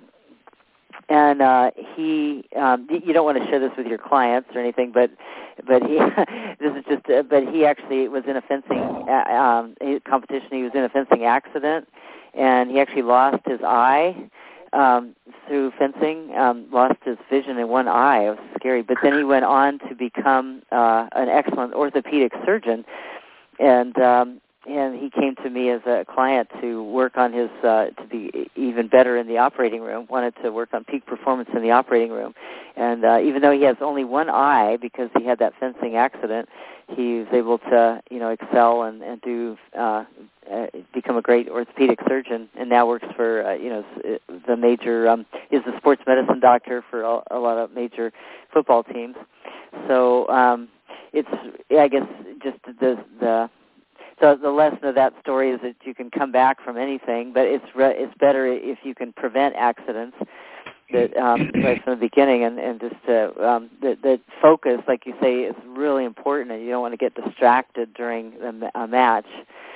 and uh, he. Um, you don't want to share this with your clients or anything, but but he. this is just. Uh, but he actually was in a fencing uh, um, competition. He was in a fencing accident, and he actually lost his eye. Um, through fencing, um, lost his vision in one eye. It was scary. But then he went on to become uh, an excellent orthopedic surgeon, and um, and he came to me as a client to work on his uh, to be even better in the operating room. Wanted to work on peak performance in the operating room, and uh, even though he has only one eye because he had that fencing accident, he was able to you know excel and and do. Uh, Uh, become a great orthopedic surgeon, and now works for uh, you know the major um, is the sports medicine doctor for a, a lot of major football teams. So um, it's I guess just the the so the lesson of that story is that you can come back from anything, but it's re- it's better if you can prevent accidents that um, right from the beginning, and and just to, um, the the focus, like you say, is really important, and you don't want to get distracted during the, a match.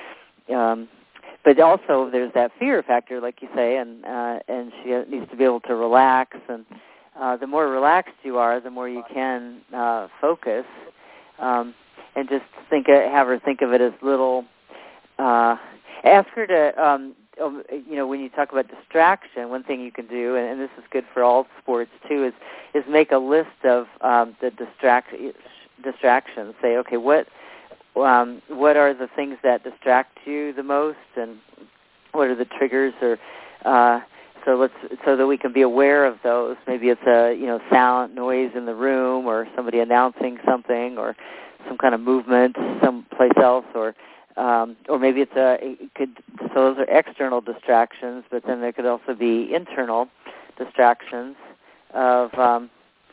Um, but also there's that fear factor, like you say, and uh, and she needs to be able to relax. And uh, the more relaxed you are, the more you can uh, focus. Um, and just think, have her think of it as little. Uh, ask her to, um, you know, when you talk about distraction, one thing you can do, and, and this is good for all sports too, is is make a list of um, the distract distractions. Say, okay, what. Um, what are the things that distract you the most, and what are the triggers? Or uh, so let's so that we can be aware of those. Maybe it's a you know sound noise in the room, or somebody announcing something, or some kind of movement someplace else, or um, or maybe it's a it could. So those are external distractions, but then there could also be internal distractions of um,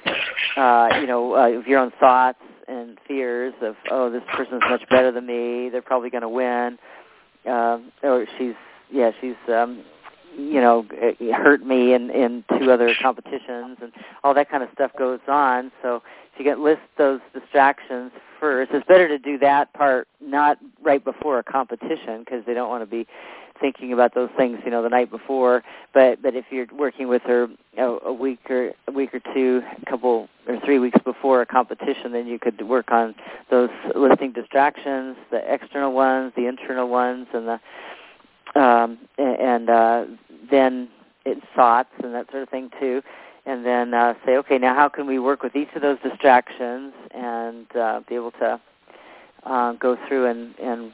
uh, you know uh, of your own thoughts and fears of, oh, this person's much better than me, they're probably going to win, um, or she's, yeah, she's, um, you know, hurt me in, in two other competitions, and all that kind of stuff goes on. So if you can list those distractions first, it's better to do that part not right before a competition, because they don't want to be thinking about those things, you know, the night before. But but if you're working with her a, a week or a week or two, a couple or three weeks before a competition, then you could work on those listing distractions, the external ones, the internal ones, and the um, and uh, then it's thoughts and that sort of thing too. And then uh, say, okay, now how can we work with each of those distractions and uh, be able to uh, go through and and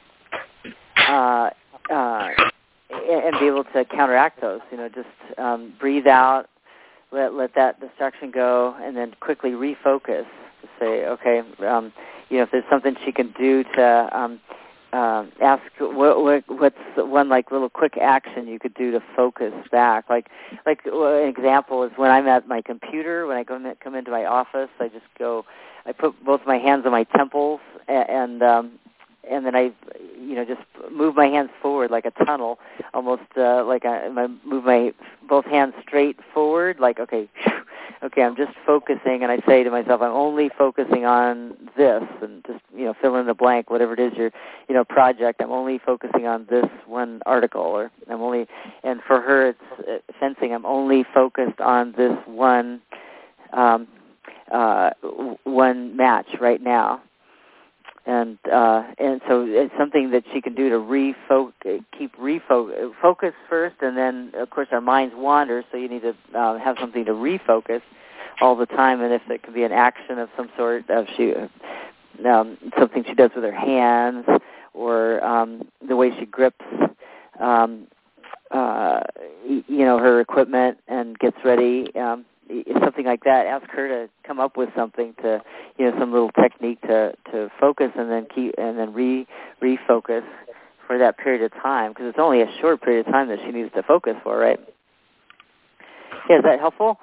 uh, Uh, and be able to counteract those, you know, just um, breathe out, let let that distraction go, and then quickly refocus. To say, okay, um, you know, if there's something she can do to um, uh, ask, what, what, what's one like little quick action you could do to focus back? Like, like well, an example is when I'm at my computer, when I go in, come into my office, I just go, I put both my hands on my temples and. and um, and then I, you know, just move my hands forward like a tunnel, almost uh, like I, I move my both hands straight forward, like okay, okay, I'm just focusing, and I say to myself, I'm only focusing on this, and just you know, fill in the blank, whatever it is your, you know, project. I'm only focusing on this one article, or I'm only, and for her it's uh, fencing. I'm only focused on this one. Um, uh, one match right now, and uh, and so it's something that she can do to refo- keep refocus focus first, and then of course our minds wander, so you need to uh, have something to refocus all the time. And if it could be an action of some sort, of she um, something she does with her hands, or um, the way she grips. Um, uh, you know, her equipment and gets ready. Um, something like that. Ask her to come up with something to, you know, some little technique to, to focus and then keep and then re refocus for that period of time, because it's only a short period of time that she needs to focus for, right? Yeah, is that helpful?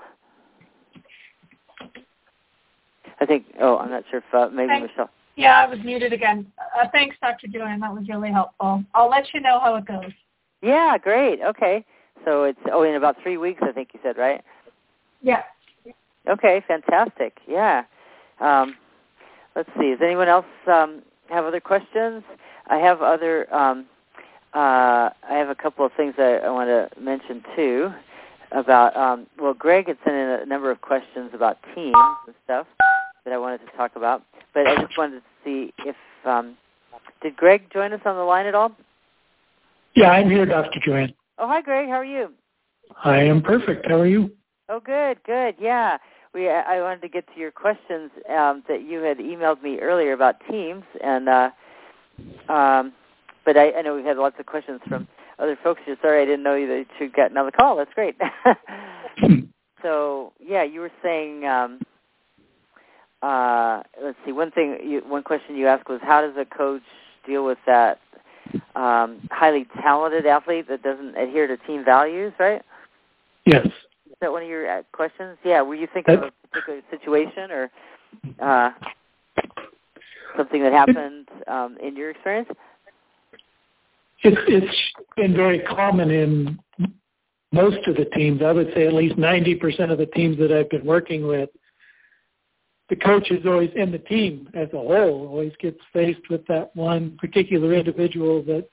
I think. Oh, I'm not sure if uh, maybe thanks. Michelle. Yeah, I was muted again. Uh, thanks, Doctor Joanne. That was really helpful. I'll let you know how it goes. Yeah, great. Okay, so it's oh in about three weeks, I think you said, right? Yeah. Okay, fantastic. Yeah. Um, let's see. Does anyone else um, have other questions? I have other. Um, uh, I have a couple of things that I want to mention too. About um, well, Greg had sent in a number of questions about teams and stuff that I wanted to talk about. But I just wanted to see if um, did Greg join us on the line at all? Yeah, I'm here, Doctor Joanne. Oh, hi, Greg. How are you? I am perfect. How are you? Oh, good, good. Yeah, we. I wanted to get to your questions um, that you had emailed me earlier about teams, and uh, um, but I, I know we've had lots of questions from other folks. You're sorry I didn't know that you'd gotten on the call. That's great. So yeah, you were saying. Um, uh, let's see. One thing, you, one question you asked was, how does a coach deal with that um, highly talented athlete that doesn't adhere to team values? Right? Yes. Is that one of your questions? Yeah. Were you thinking of a particular situation or uh, something that happened um, in your experience? It's, it's been very common in most of the teams. I would say at least ninety percent of the teams that I've been working with, the coach is always, and the team as a whole, always gets faced with that one particular individual that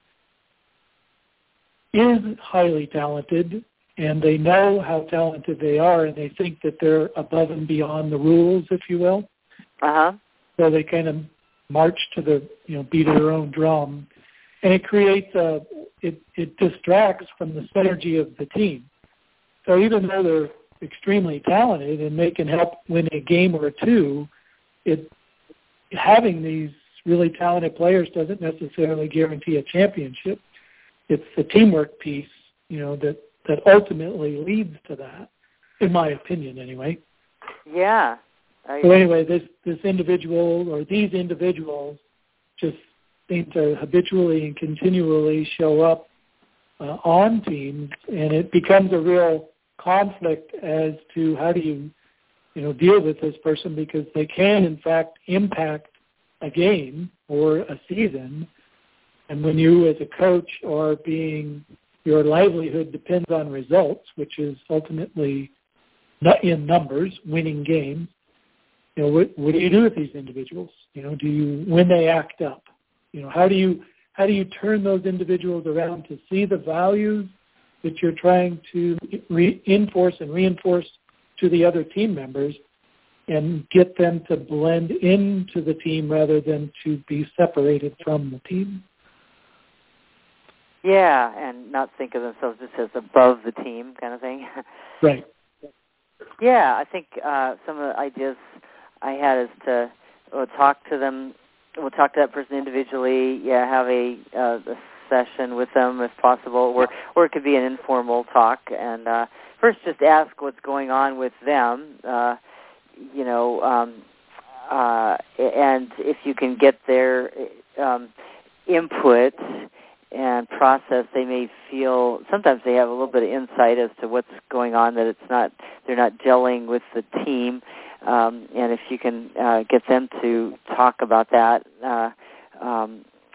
is highly talented, and they know how talented they are, and they think that they're above and beyond the rules, if you will. Uh-huh. So they kind of march to the, you know, beat of their own drum. And it creates a, it, it distracts from the synergy of the team. So even though they're extremely talented and they can help win a game or two, it, having these really talented players doesn't necessarily guarantee a championship. It's the teamwork piece, you know, that, that ultimately leads to that, in my opinion anyway. Yeah. I, so anyway, this, this individual or these individuals just seem to habitually and continually show up uh, on teams, and it becomes a real conflict as to how do you, you know, deal with this person, because they can, in fact, impact a game or a season. And when you as a coach are being, your livelihood depends on results, which is ultimately not in numbers, winning games. You know, what, what do you do with these individuals? You know, do you, when they act up, you know, how do you, how do you turn those individuals around to see the values that you're trying to reinforce and reinforce to the other team members and get them to blend into the team rather than to be separated from the team? Yeah, and not think of themselves just as above the team kind of thing. Right. Yeah, I think uh, some of the ideas I had is to we'll talk to them, we'll talk to that person individually, yeah, have a, uh, a session with them if possible, or, or it could be an informal talk, and uh, first just ask what's going on with them, uh, you know, um, uh, and if you can get their um, input and process, they may feel, sometimes they have a little bit of insight as to what's going on, that it's not, they're not gelling with the team, um, and if you can uh, get them to talk about that, uh, um,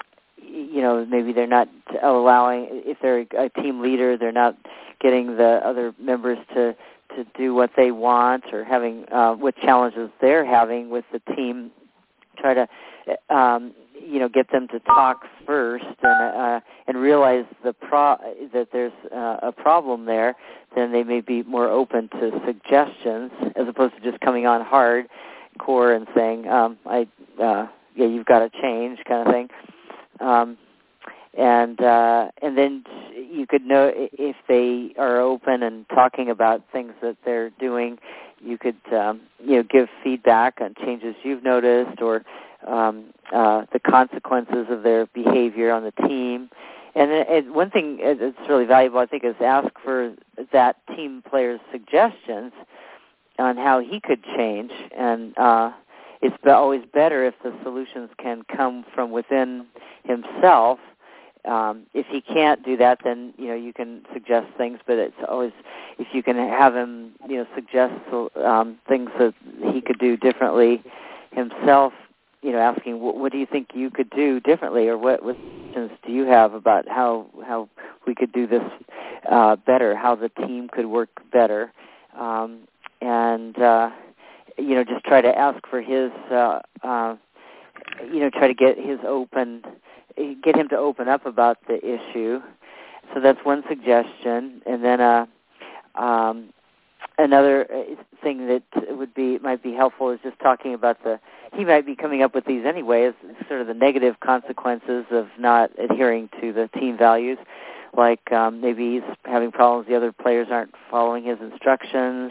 you know, maybe they're not allowing, if they're a team leader, they're not getting the other members to, to do what they want, or having, uh, what challenges they're having with the team, try to, um, you know, get them to talk first and uh, and realize the pro- that there's uh, a problem there. Then they may be more open to suggestions as opposed to just coming on hard core and saying, um, "I, uh, yeah, you've got to change," kind of thing. Um, and uh, and then you could know if they are open and talking about things that they're doing. You could um, you know give feedback on changes you've noticed, or um, uh, the consequences of their behavior on the team. And, and one thing that's really valuable, I think, is ask for that team player's suggestions on how he could change. And uh, it's always better if the solutions can come from within himself. Um, if he can't do that, then you know you can suggest things. But it's always, if you can have him, you know, suggest um, things that he could do differently himself. You know, asking what, what do you think you could do differently, or what, what suggestions do you have about how how we could do this uh, better, how the team could work better, um, and uh, you know, just try to ask for his, uh, uh, you know, try to get his open. Get him to open up about the issue. So that's one suggestion. And then uh, um, another thing that would be might be helpful is just talking about the, he might be coming up with these anyway, is sort of the negative consequences of not adhering to the team values. Like um, maybe he's having problems, the other players aren't following his instructions,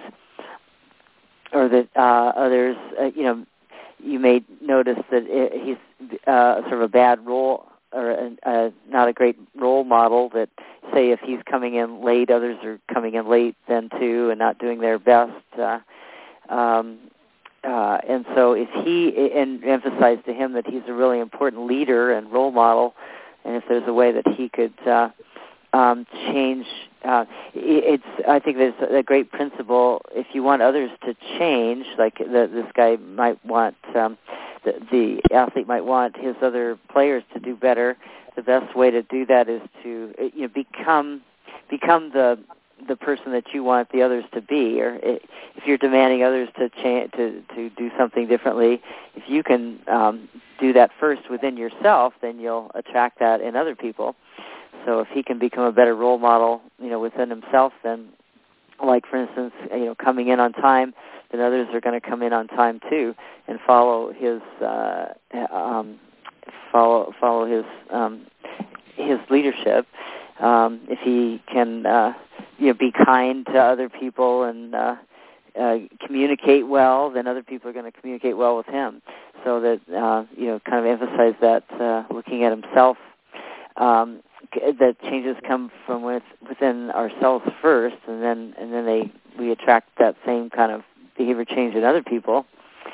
or that uh, others, uh, you know, you may notice that it, he's uh, sort of a bad role, or a, a, not a great role model, that, say, if he's coming in late, others are coming in late then too and not doing their best. Uh, um, uh, and so if he, and emphasize to him that he's a really important leader and role model, and if there's a way that he could uh, um, change, uh, it's, I think there's a great principle. If you want others to change, like the, this guy might want, um, the, the athlete might want his other players to do better, the best way to do that is to, you know, become become the the person that you want the others to be. Or if you're demanding others to change, to to do something differently, if you can um, do that first within yourself, then you'll attract that in other people. So if he can become a better role model, you know, within himself, then, like for instance, you know, coming in on time, then others are going to come in on time too and follow his uh, um, follow follow his um, his leadership. Um, if he can, uh, you know, be kind to other people and uh, uh, communicate well, then other people are going to communicate well with him. So that uh, you know, kind of emphasize that uh, looking at himself. Um, that changes come from with, within ourselves first, and then and then they we attract that same kind of behavior change in other people.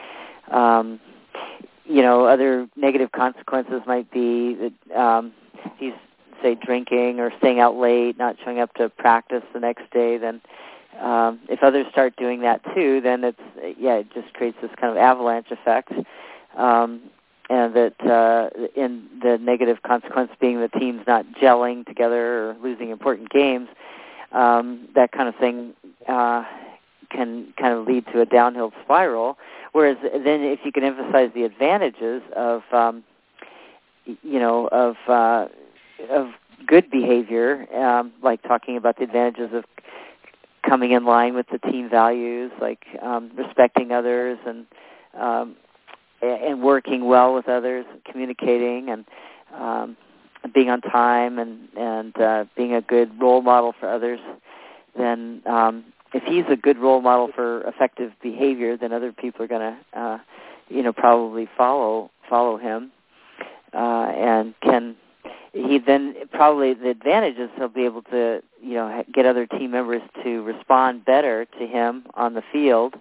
Um, you know, other negative consequences might be that um, if he's, say, drinking or staying out late, not showing up to practice the next day, then um, if others start doing that too, then it's yeah, it just creates this kind of avalanche effect. Um, And that uh, in the negative consequence being the team's not gelling together or losing important games, um, that kind of thing uh, can kind of lead to a downhill spiral. Whereas then, if you can emphasize the advantages of, um, you know, of uh, of good behavior, um, like talking about the advantages of coming in line with the team values, like um, respecting others and um, and working well with others, communicating, and um, being on time, and and uh, being a good role model for others, then um, if he's a good role model for effective behavior, then other people are going to, uh, you know, probably follow follow him, uh, and can he then probably the advantage is he'll be able to, you know, get other team members to respond better to him on the field.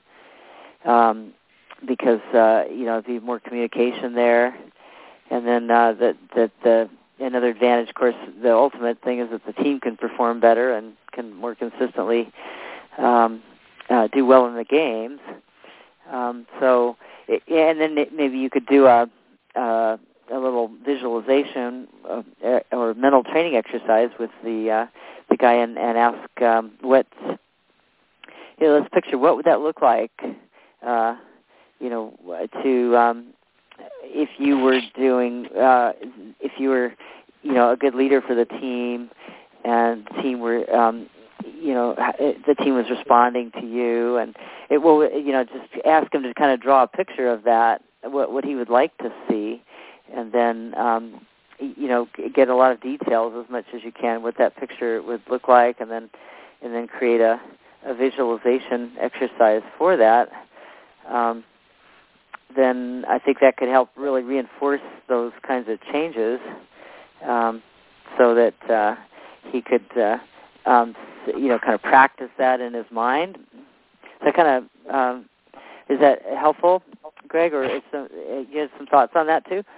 Um, because, uh, you know, there'd be more communication there. And then uh, that, that the another advantage, of course, the ultimate thing is that the team can perform better and can more consistently um, uh, do well in the games. Um, so, it, and then it, maybe you could do a, uh, a little visualization uh, or mental training exercise with the uh, the guy and, and ask um, what, you know, let's picture what would that look like, uh, you know, to um, if you were doing, uh, if you were, you know, a good leader for the team, and the team were, um, you know, the team was responding to you, and it will, you know, just ask him to kind of draw a picture of that, what what he would like to see, and then, um, you know, get a lot of details as much as you can what that picture would look like, and then and then create a, a visualization exercise for that. Um, then I think that could help really reinforce those kinds of changes, um, so that uh, he could, uh, um, you know, kind of practice that in his mind. So kind of, um, is that helpful, Greg, or is some, you have some thoughts on that too?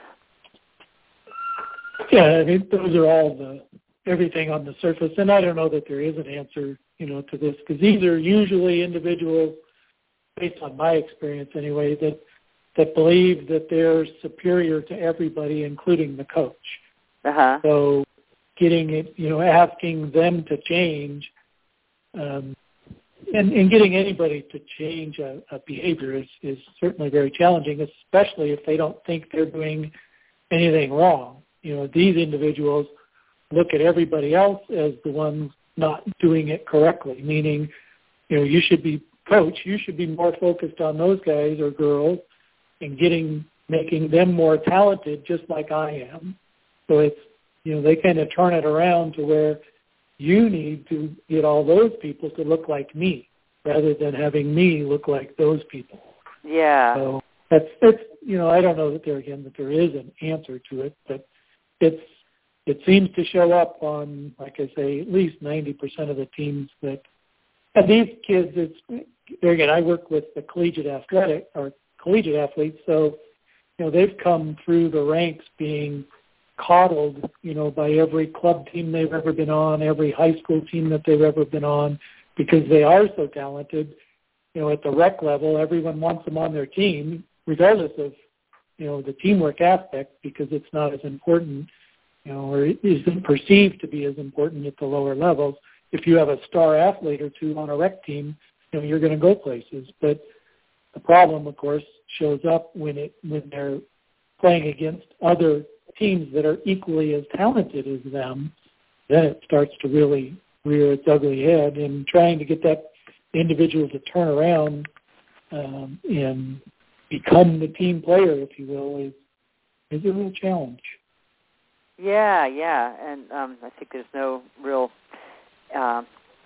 Yeah, I mean, those are all the everything on the surface, and I don't know that there is an answer, you know, to this, because these are usually individuals, based on my experience anyway, that that believe that they're superior to everybody, including the coach. Uh-huh. So getting it, you know, asking them to change, um, and, and getting anybody to change a, a behavior is, is certainly very challenging, especially if they don't think they're doing anything wrong. You know, these individuals look at everybody else as the ones not doing it correctly, meaning, you know, you should be, coach, you should be more focused on those guys or girls and getting, making them more talented just like I am. So it's, you know, they kind of turn it around to where you need to get all those people to look like me rather than having me look like those people. Yeah. So that's, that's, you know, I don't know that there, again, that there is an answer to it, but it's, it seems to show up on, like I say, at least ninety percent of the teams that, and these kids, it's, there again, I work with the collegiate athletic, or collegiate athletes, so, you know, they've come through the ranks being coddled, you know, by every club team they've ever been on, every high school team that they've ever been on, because they are so talented. You know, at the rec level, everyone wants them on their team, regardless of, you know, the teamwork aspect, because it's not as important, you know, or it isn't perceived to be as important at the lower levels. If you have a star athlete or two on a rec team, you know, you're going to go places. But the problem, of course, shows up when it when they're playing against other teams that are equally as talented as them. Then it starts to really rear its ugly head, and trying to get that individual to turn around um, and become the team player, if you will, is is a real challenge. Yeah, yeah, and um, I think there's no real, uh,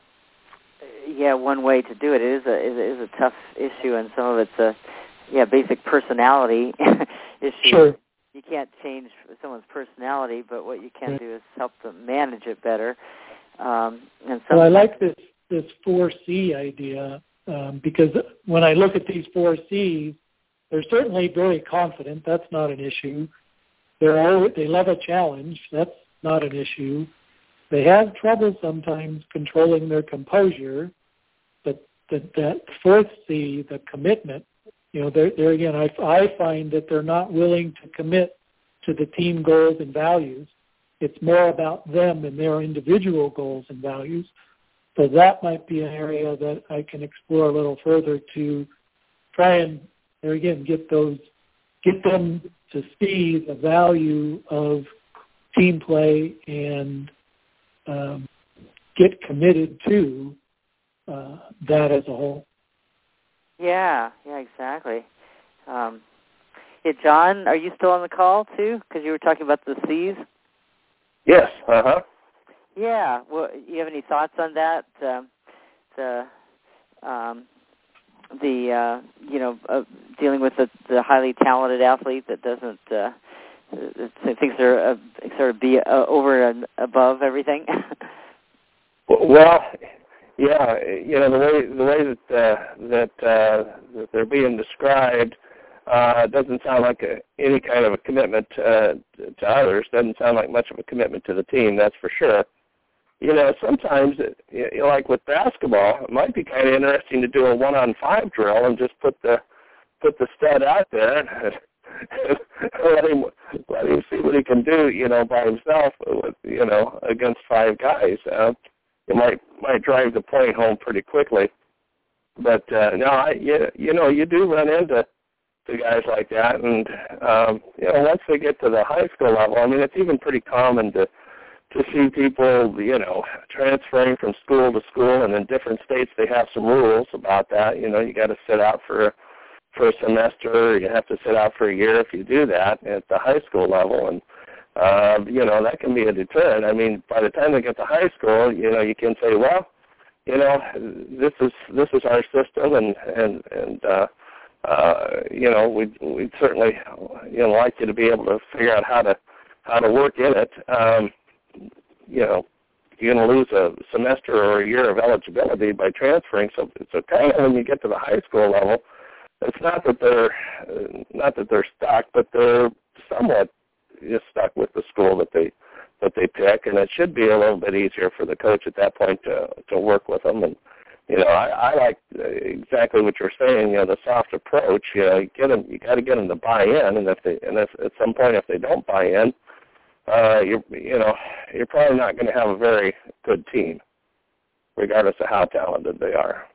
yeah, one way to do it. It is a it is a tough issue, and some of it's a yeah basic personality issue. Sure. You can't change someone's personality, but what you can right. do is help them manage it better. Um, and well, I like this this four C idea um, because when I look at these four C's, they're certainly very confident. That's not an issue. They're always, they love a challenge. That's not an issue. They have trouble sometimes controlling their composure, but the, that fourth C, the commitment, you know, there, there again, I, I find that they're not willing to commit to the team goals and values. It's more about them and their individual goals and values. So that might be an area that I can explore a little further to try and, there again, get those, get them to see the value of team play and um, get committed to uh, that as a whole. Yeah, yeah, exactly. Um, yeah, John, are you still on the call too? Because you were talking about the C's. Yes. Uh huh. Yeah. Well, you have any thoughts on that? Um, the um, the uh, you know uh, dealing with the, the highly talented athlete that doesn't uh, that thinks they're uh, sort of be uh, over and above everything. Well, yeah, you know the way the way that uh, that, uh, that they're being described uh, doesn't sound like a, any kind of a commitment uh, to others. Doesn't sound like much of a commitment to the team. That's for sure. You know, sometimes, it, you know, like with basketball, it might be kind of interesting to do a one-on-five drill and just put the put the stud out there and let him let him see what he can do, you know, by himself, with, you know, against five guys. Uh, it might might drive the point home pretty quickly. But uh, no, I, you, you know, you do run into to guys like that, and um, you know, once they get to the high school level, I mean, it's even pretty common to to see people, you know, transferring from school to school, and in different states they have some rules about that. You know, you got to sit out for for a semester, or you have to sit out for a year if you do that at the high school level, and uh, you know, that can be a deterrent. I mean, by the time they get to high school, you know, you can say, well, you know, this is this is our system, and and and uh, uh, you know, we'd we'd certainly, you know, like you to be able to figure out how to how to work in it. Um, you know, you're going to lose a semester or a year of eligibility by transferring. So, so kind of when you get to the high school level, it's not that they're uh, not that they're stuck, but they're somewhat just stuck with the school that they that they pick, and it should be a little bit easier for the coach at that point to to work with them. And you know, I, I like exactly what you're saying. You know, the soft approach. You know, you get them. You got to get them to buy in, and if they and if at some point if they don't buy in, uh, you you know, you're probably not going to have a very good team, regardless of how talented they are.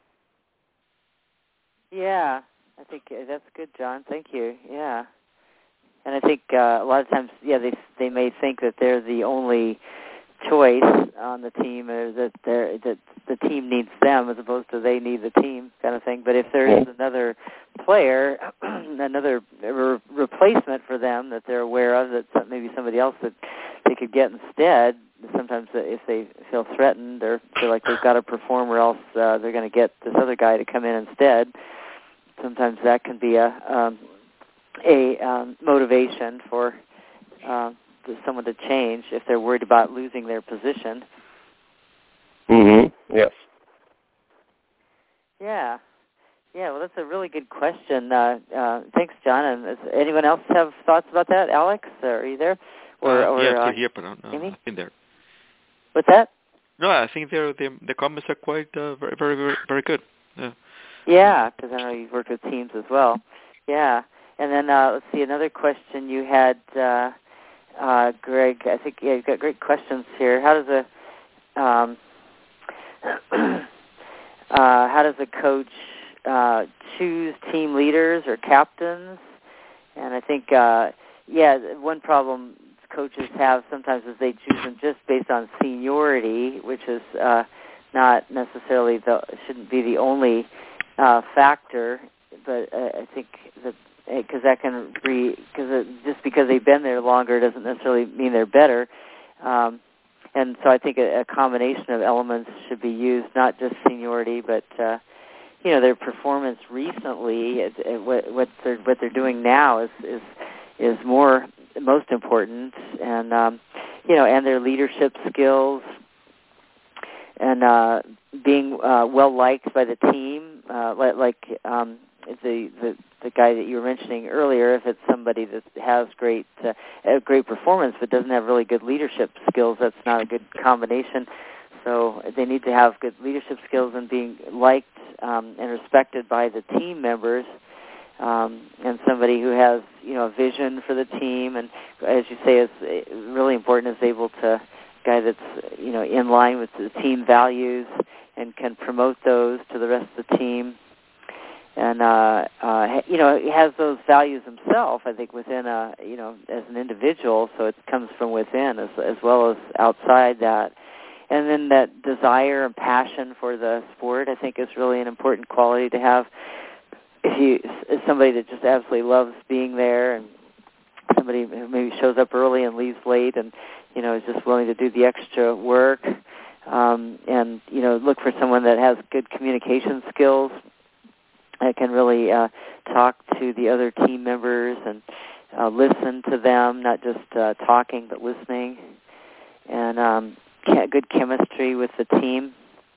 Yeah, I think that's good, John. Thank you. Yeah. And I think uh, a lot of times, yeah, they they may think that they're the only choice on the team, or that they're, that the team needs them as opposed to they need the team, kind of thing. But if there is another player, another re- replacement for them that they're aware of, that maybe somebody else that they could get instead, sometimes if they feel threatened or feel like they've got to perform or else uh, they're going to get this other guy to come in instead, sometimes that can be a um, a um, motivation for uh, someone to change if they're worried about losing their position. Mm-hmm. Yes. Yeah. Yeah, well, that's a really good question. Uh, uh, thanks, John. And does anyone else have thoughts about that? Alex, are you there? Or, uh, or, yeah, uh, here, but no, no, Amy? in there. What's that? No, I think they're, they're, the comments are quite uh, very, very, very, very good. Yeah. Yeah, because I know you've worked with teams as well. Yeah. And then uh, let's see, another question you had, uh, uh, Greg. I think yeah, you've got great questions here. How does a um, uh, how does a coach uh, choose team leaders or captains? And I think uh, yeah, one problem coaches have sometimes is they choose them just based on seniority, which is uh, not necessarily the shouldn't be the only uh, factor. But uh, I think that. Because that can be, because just because they've been there longer doesn't necessarily mean they're better. Um, and so I think a, a combination of elements should be used, not just seniority, but uh, you know, their performance recently. It, it, what, what they're what they're doing now is is is more most important, and um, you know, and their leadership skills, and uh, being uh, well liked by the team, uh, like. like um, The, the the guy that you were mentioning earlier, if it's somebody that has great uh, a great performance but doesn't have really good leadership skills, that's not a good combination. So they need to have good leadership skills and being liked um, and respected by the team members, um, and somebody who has, you know, a vision for the team, and as you say, is really important, is able to a guy that's, you know, in line with the team values and can promote those to the rest of the team. And, uh, uh, you know, he has those values himself, I think, within, a, you know, as an individual, so it comes from within as, as well as outside that. And then that desire and passion for the sport, I think, is really an important quality to have. If you, if somebody that just absolutely loves being there, and somebody who maybe shows up early and leaves late and, you know, is just willing to do the extra work, um, and, you know, look for someone that has good communication skills, I can really uh, talk to the other team members and uh, listen to them, not just uh, talking but listening, and um, good chemistry with the team,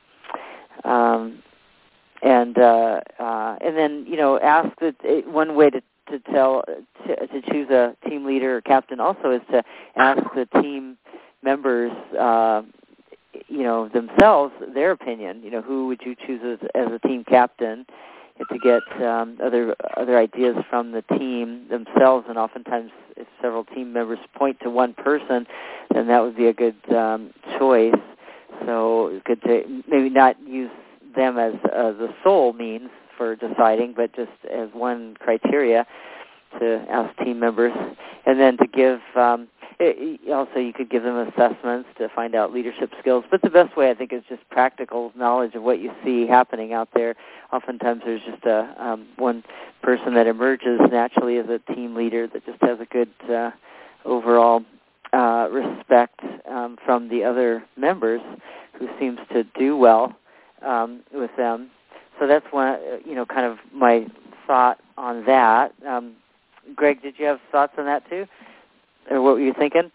um, and uh, uh, and then, you know, ask the one way to to tell to, to choose a team leader or captain also is to ask the team members, uh, you know, themselves, their opinion. You know, who would you choose as, as a team captain? and to get um, other other ideas from the team themselves. And oftentimes, if several team members point to one person, then that would be a good um, choice. So it's good to maybe not use them as uh, the sole means for deciding, but just as one criteria to ask team members. And then to give, um, it, also you could give them assessments to find out leadership skills. But the best way, I think, is just practical knowledge of what you see happening out there. Oftentimes there's just a um, one person that emerges naturally as a team leader that just has a good uh, overall uh, respect um, from the other members, who seems to do well um, with them. So that's one, you know, kind of my thought on that. Um, Greg, did you have thoughts on that too, or what were you thinking?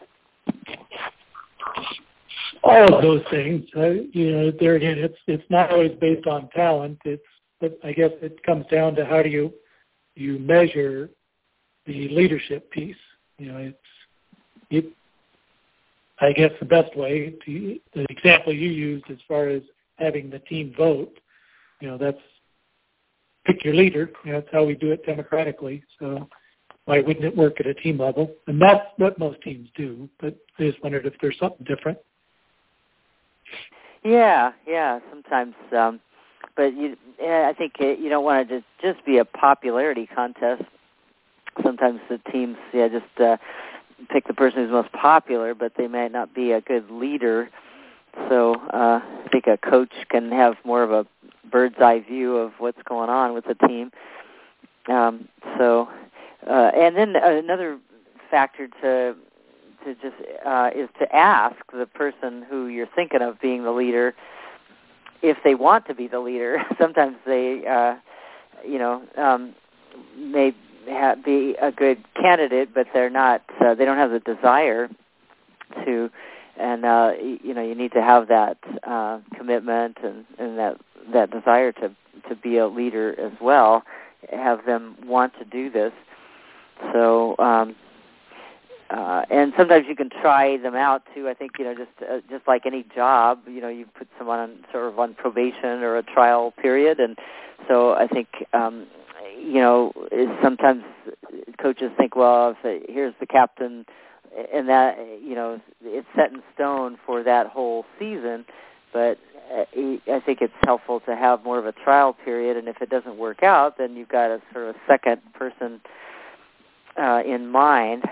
All of those things, uh, you know, there again, it's it's not always based on talent. It's, but I guess it comes down to how do you you measure the leadership piece. You know, it's it. I guess the best way to the example you used as far as having the team vote. You know, that's pick your leader. You know, that's how we do it democratically. So why wouldn't it work at a team level? And that's what most teams do. But I just wondered if there's something different. Yeah, yeah. Sometimes, um, but you, yeah, I think it, you don't want to just just be a popularity contest. Sometimes the teams, yeah, just uh, pick the person who's most popular, but they might not be a good leader. So uh, I think a coach can have more of a bird's eye view of what's going on with the team. Um, so, uh, and then another factor to to just uh, is to ask the person who you're thinking of being the leader if they want to be the leader. Sometimes they, uh, you know, um, may have, be a good candidate, but they're not. Uh, they don't have the desire to. And, uh, you know, you need to have that uh, commitment and, and that that desire to, to be a leader as well, have them want to do this. So, um, uh, and sometimes you can try them out, too. I think, you know, just uh, just like any job, you know, you put someone on sort of on probation or a trial period. And so I think, um, you know, sometimes coaches think, well, if here's the captain, and that, you know, it's set in stone for that whole season, but I think it's helpful to have more of a trial period, and if it doesn't work out, then you've got a sort of second person uh, in mind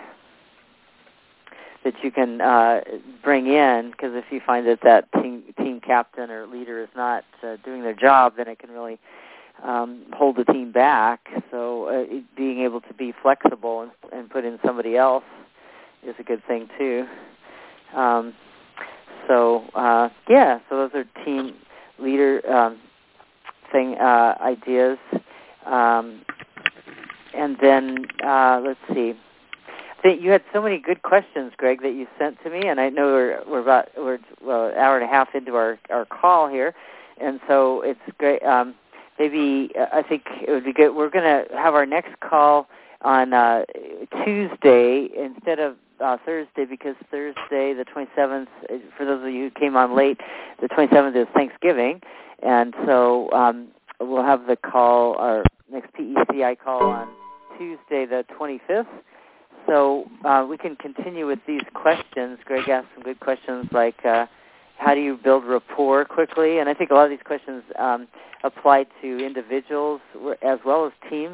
that you can uh, bring in, because if you find that that team, team captain or leader is not uh, doing their job, then it can really um, hold the team back. So uh, being able to be flexible and, and put in somebody else is a good thing too. Um, so uh, yeah, so those are team leader um, thing uh, ideas, um, and then uh, let's see. I think you had so many good questions, Greg, that you sent to me, and I know we're we're about we're well, an hour and a half into our, our call here, and so it's great. Um, maybe uh, I think it would be good. We're going to have our next call on uh, Tuesday instead of uh, Thursday, because Thursday, the twenty-seventh, for those of you who came on late, the twenty-seventh is Thanksgiving, and so um, we'll have the call, our next P E C I call on Tuesday, the twenty-fifth. So uh, we can continue with these questions. Greg asked some good questions like uh, how do you build rapport quickly? And I think a lot of these questions um, apply to individuals as well as teams.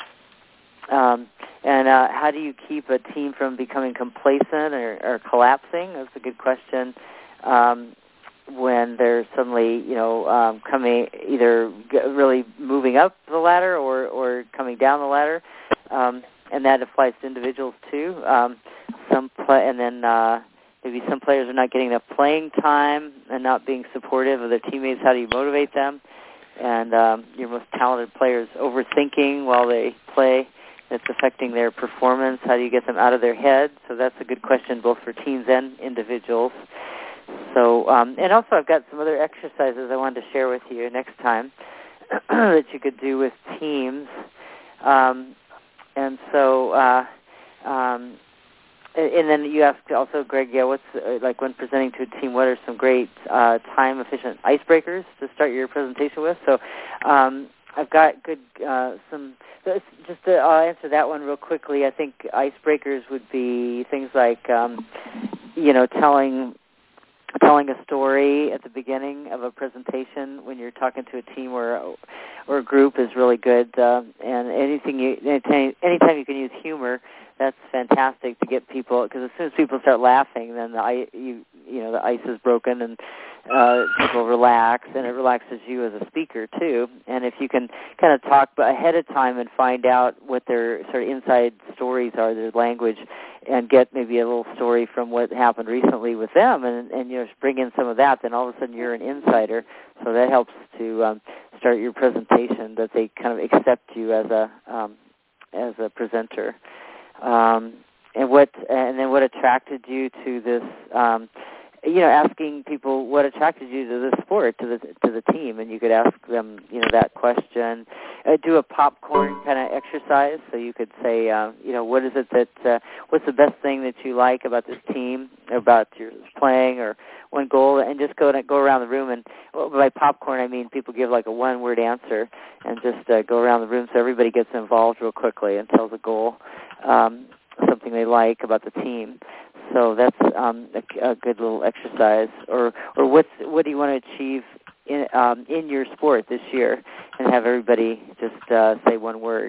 Um, and uh, how do you keep a team from becoming complacent or, or collapsing? That's a good question. Um, when they're suddenly, you know, um, coming either really moving up the ladder or, or coming down the ladder, um, and that applies to individuals too. Um, some play, and then uh, maybe some players are not getting enough playing time and not being supportive of their teammates. How do you motivate them? And um, your most talented players overthinking while they play. That's affecting their performance. How do you get them out of their head? So that's a good question both for teams and individuals. So, um, and also I've got some other exercises I wanted to share with you next time that you could do with teams. Um, and so, uh, um, and then you asked also, Greg, yeah, what's, uh, like when presenting to a team, what are some great uh, time-efficient icebreakers to start your presentation with? So um, I've got good uh, some. Just to, I'll answer that one real quickly. I think icebreakers would be things like, um, you know, telling telling a story at the beginning of a presentation when you're talking to a team or or a group is really good. Uh, and anything you anytime, anytime you can use humor, that's fantastic to get people, because as soon as people start laughing, then the ice, you you know the ice is broken and uh, people relax, and it relaxes you as a speaker too. And if you can kind of talk ahead of time and find out what their sort of inside stories are, their language, and get maybe a little story from what happened recently with them, and and you know bring in some of that, then all of a sudden you're an insider. So that helps to um, start your presentation, that they kind of accept you as a um, as a presenter. Um, and what and then what attracted you to this? Um, you know, asking people what attracted you to the sport, to the to the team, and you could ask them, you know, that question. Uh, do a popcorn kind of exercise, so you could say, uh, you know, what is it that, uh, what's the best thing that you like about this team, about your playing, or one goal, and just go to, go around the room. And well, by popcorn, I mean people give like a one-word answer, and just uh, go around the room so everybody gets involved real quickly and tells a goal, um, something they like about the team. So that's um, a, a good little exercise. Or, or what's what do you want to achieve in um, in your sport this year, and have everybody just uh, say one word.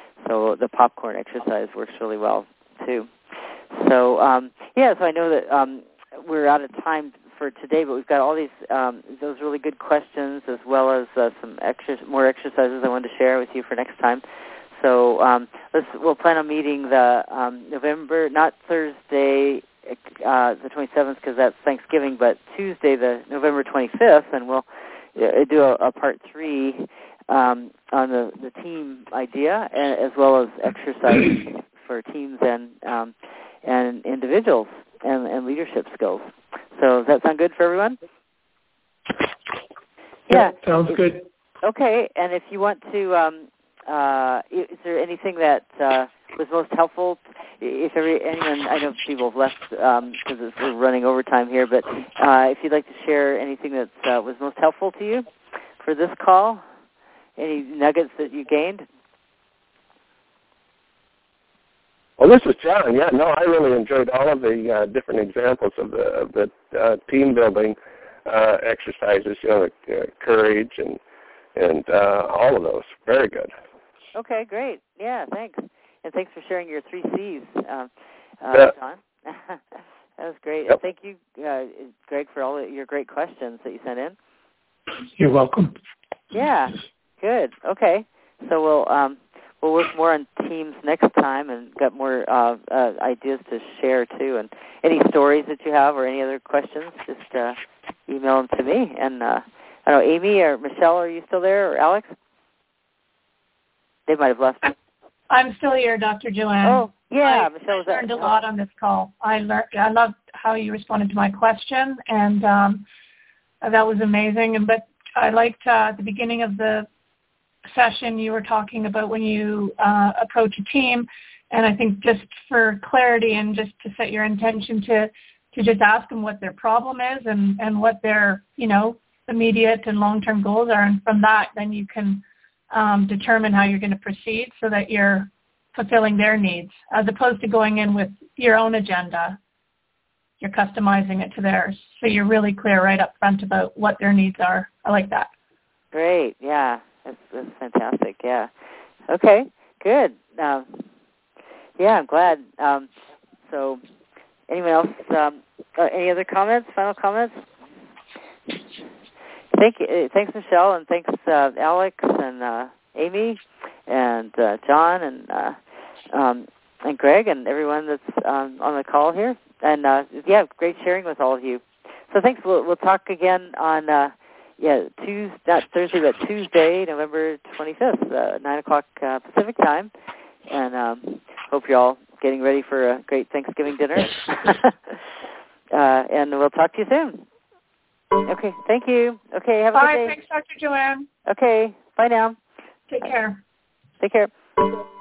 So the popcorn exercise works really well too. So um, yeah, so I know that um, we're out of time for today, but we've got all these um, those really good questions, as well as uh, some extra, more exercises I wanted to share with you for next time. So um, let's, we'll plan on meeting the um, November, not Thursday, uh, the twenty-seventh, because that's Thanksgiving, but Tuesday, the November twenty-fifth, and we'll uh, do a, a part three um, on the, the team idea, as well as exercise for teams and um, and individuals and, and leadership skills. So does that sound good for everyone? Yeah, yeah. Sounds good. Okay, and if you want to... Um, Uh, is there anything that uh, was most helpful? If every, anyone, I know people have left because um, we're running overtime here, but uh, if you'd like to share anything that uh, was most helpful to you for this call, any nuggets that you gained? Well, this is John. Yeah, no, I really enjoyed all of the uh, different examples of the, of the uh, team building uh, exercises. You know, the, uh, courage and and uh, all of those. Very good. Okay, great. Yeah, thanks. And thanks for sharing your three C's, uh, uh, yeah. John. That was great. Yep. And thank you, uh, Greg, for all your great questions that you sent in. You're welcome. Yeah, good. Okay. So we'll um, we'll work more on teams next time, and got more uh, uh, ideas to share, too. And any stories that you have or any other questions, just uh, email them to me. And uh, I don't know, Amy or Michelle, are you still there, or Alex? They might have left. I'm still here, Doctor Joanne. Oh, yeah. I, Michelle, was I learned that, a lot on this call. I learned. I loved how you responded to my question, and um, that was amazing. And but I liked uh, at the beginning of the session you were talking about when you uh, approach a team, and I think just for clarity and just to set your intention to to just ask them what their problem is and, and what their you know immediate and long-term goals are, and from that then you can Um, determine how you're going to proceed so that you're fulfilling their needs, as opposed to going in with your own agenda. You're customizing it to theirs. So you're really clear right up front about what their needs are. I like that. Great. Yeah, that's, that's fantastic. Yeah. Okay, good. Um, yeah, I'm glad. Um, so anyone else, um, uh, any other comments, final comments? Thank you. Thanks, Michelle, and thanks, uh, Alex and uh, Amy and uh, John and uh, um, and Greg and everyone that's um, on the call here. And uh, yeah, great sharing with all of you. So thanks. We'll, we'll talk again on uh, yeah Tuesday, not Thursday, but Tuesday, November twenty-fifth, uh, nine o'clock uh, Pacific time. And um, hope you're all getting ready for a great Thanksgiving dinner. uh, and we'll talk to you soon. Okay, thank you. Okay, have a Bye, good day. thanks, Doctor Joanne. Okay, bye now. Take care. Take care.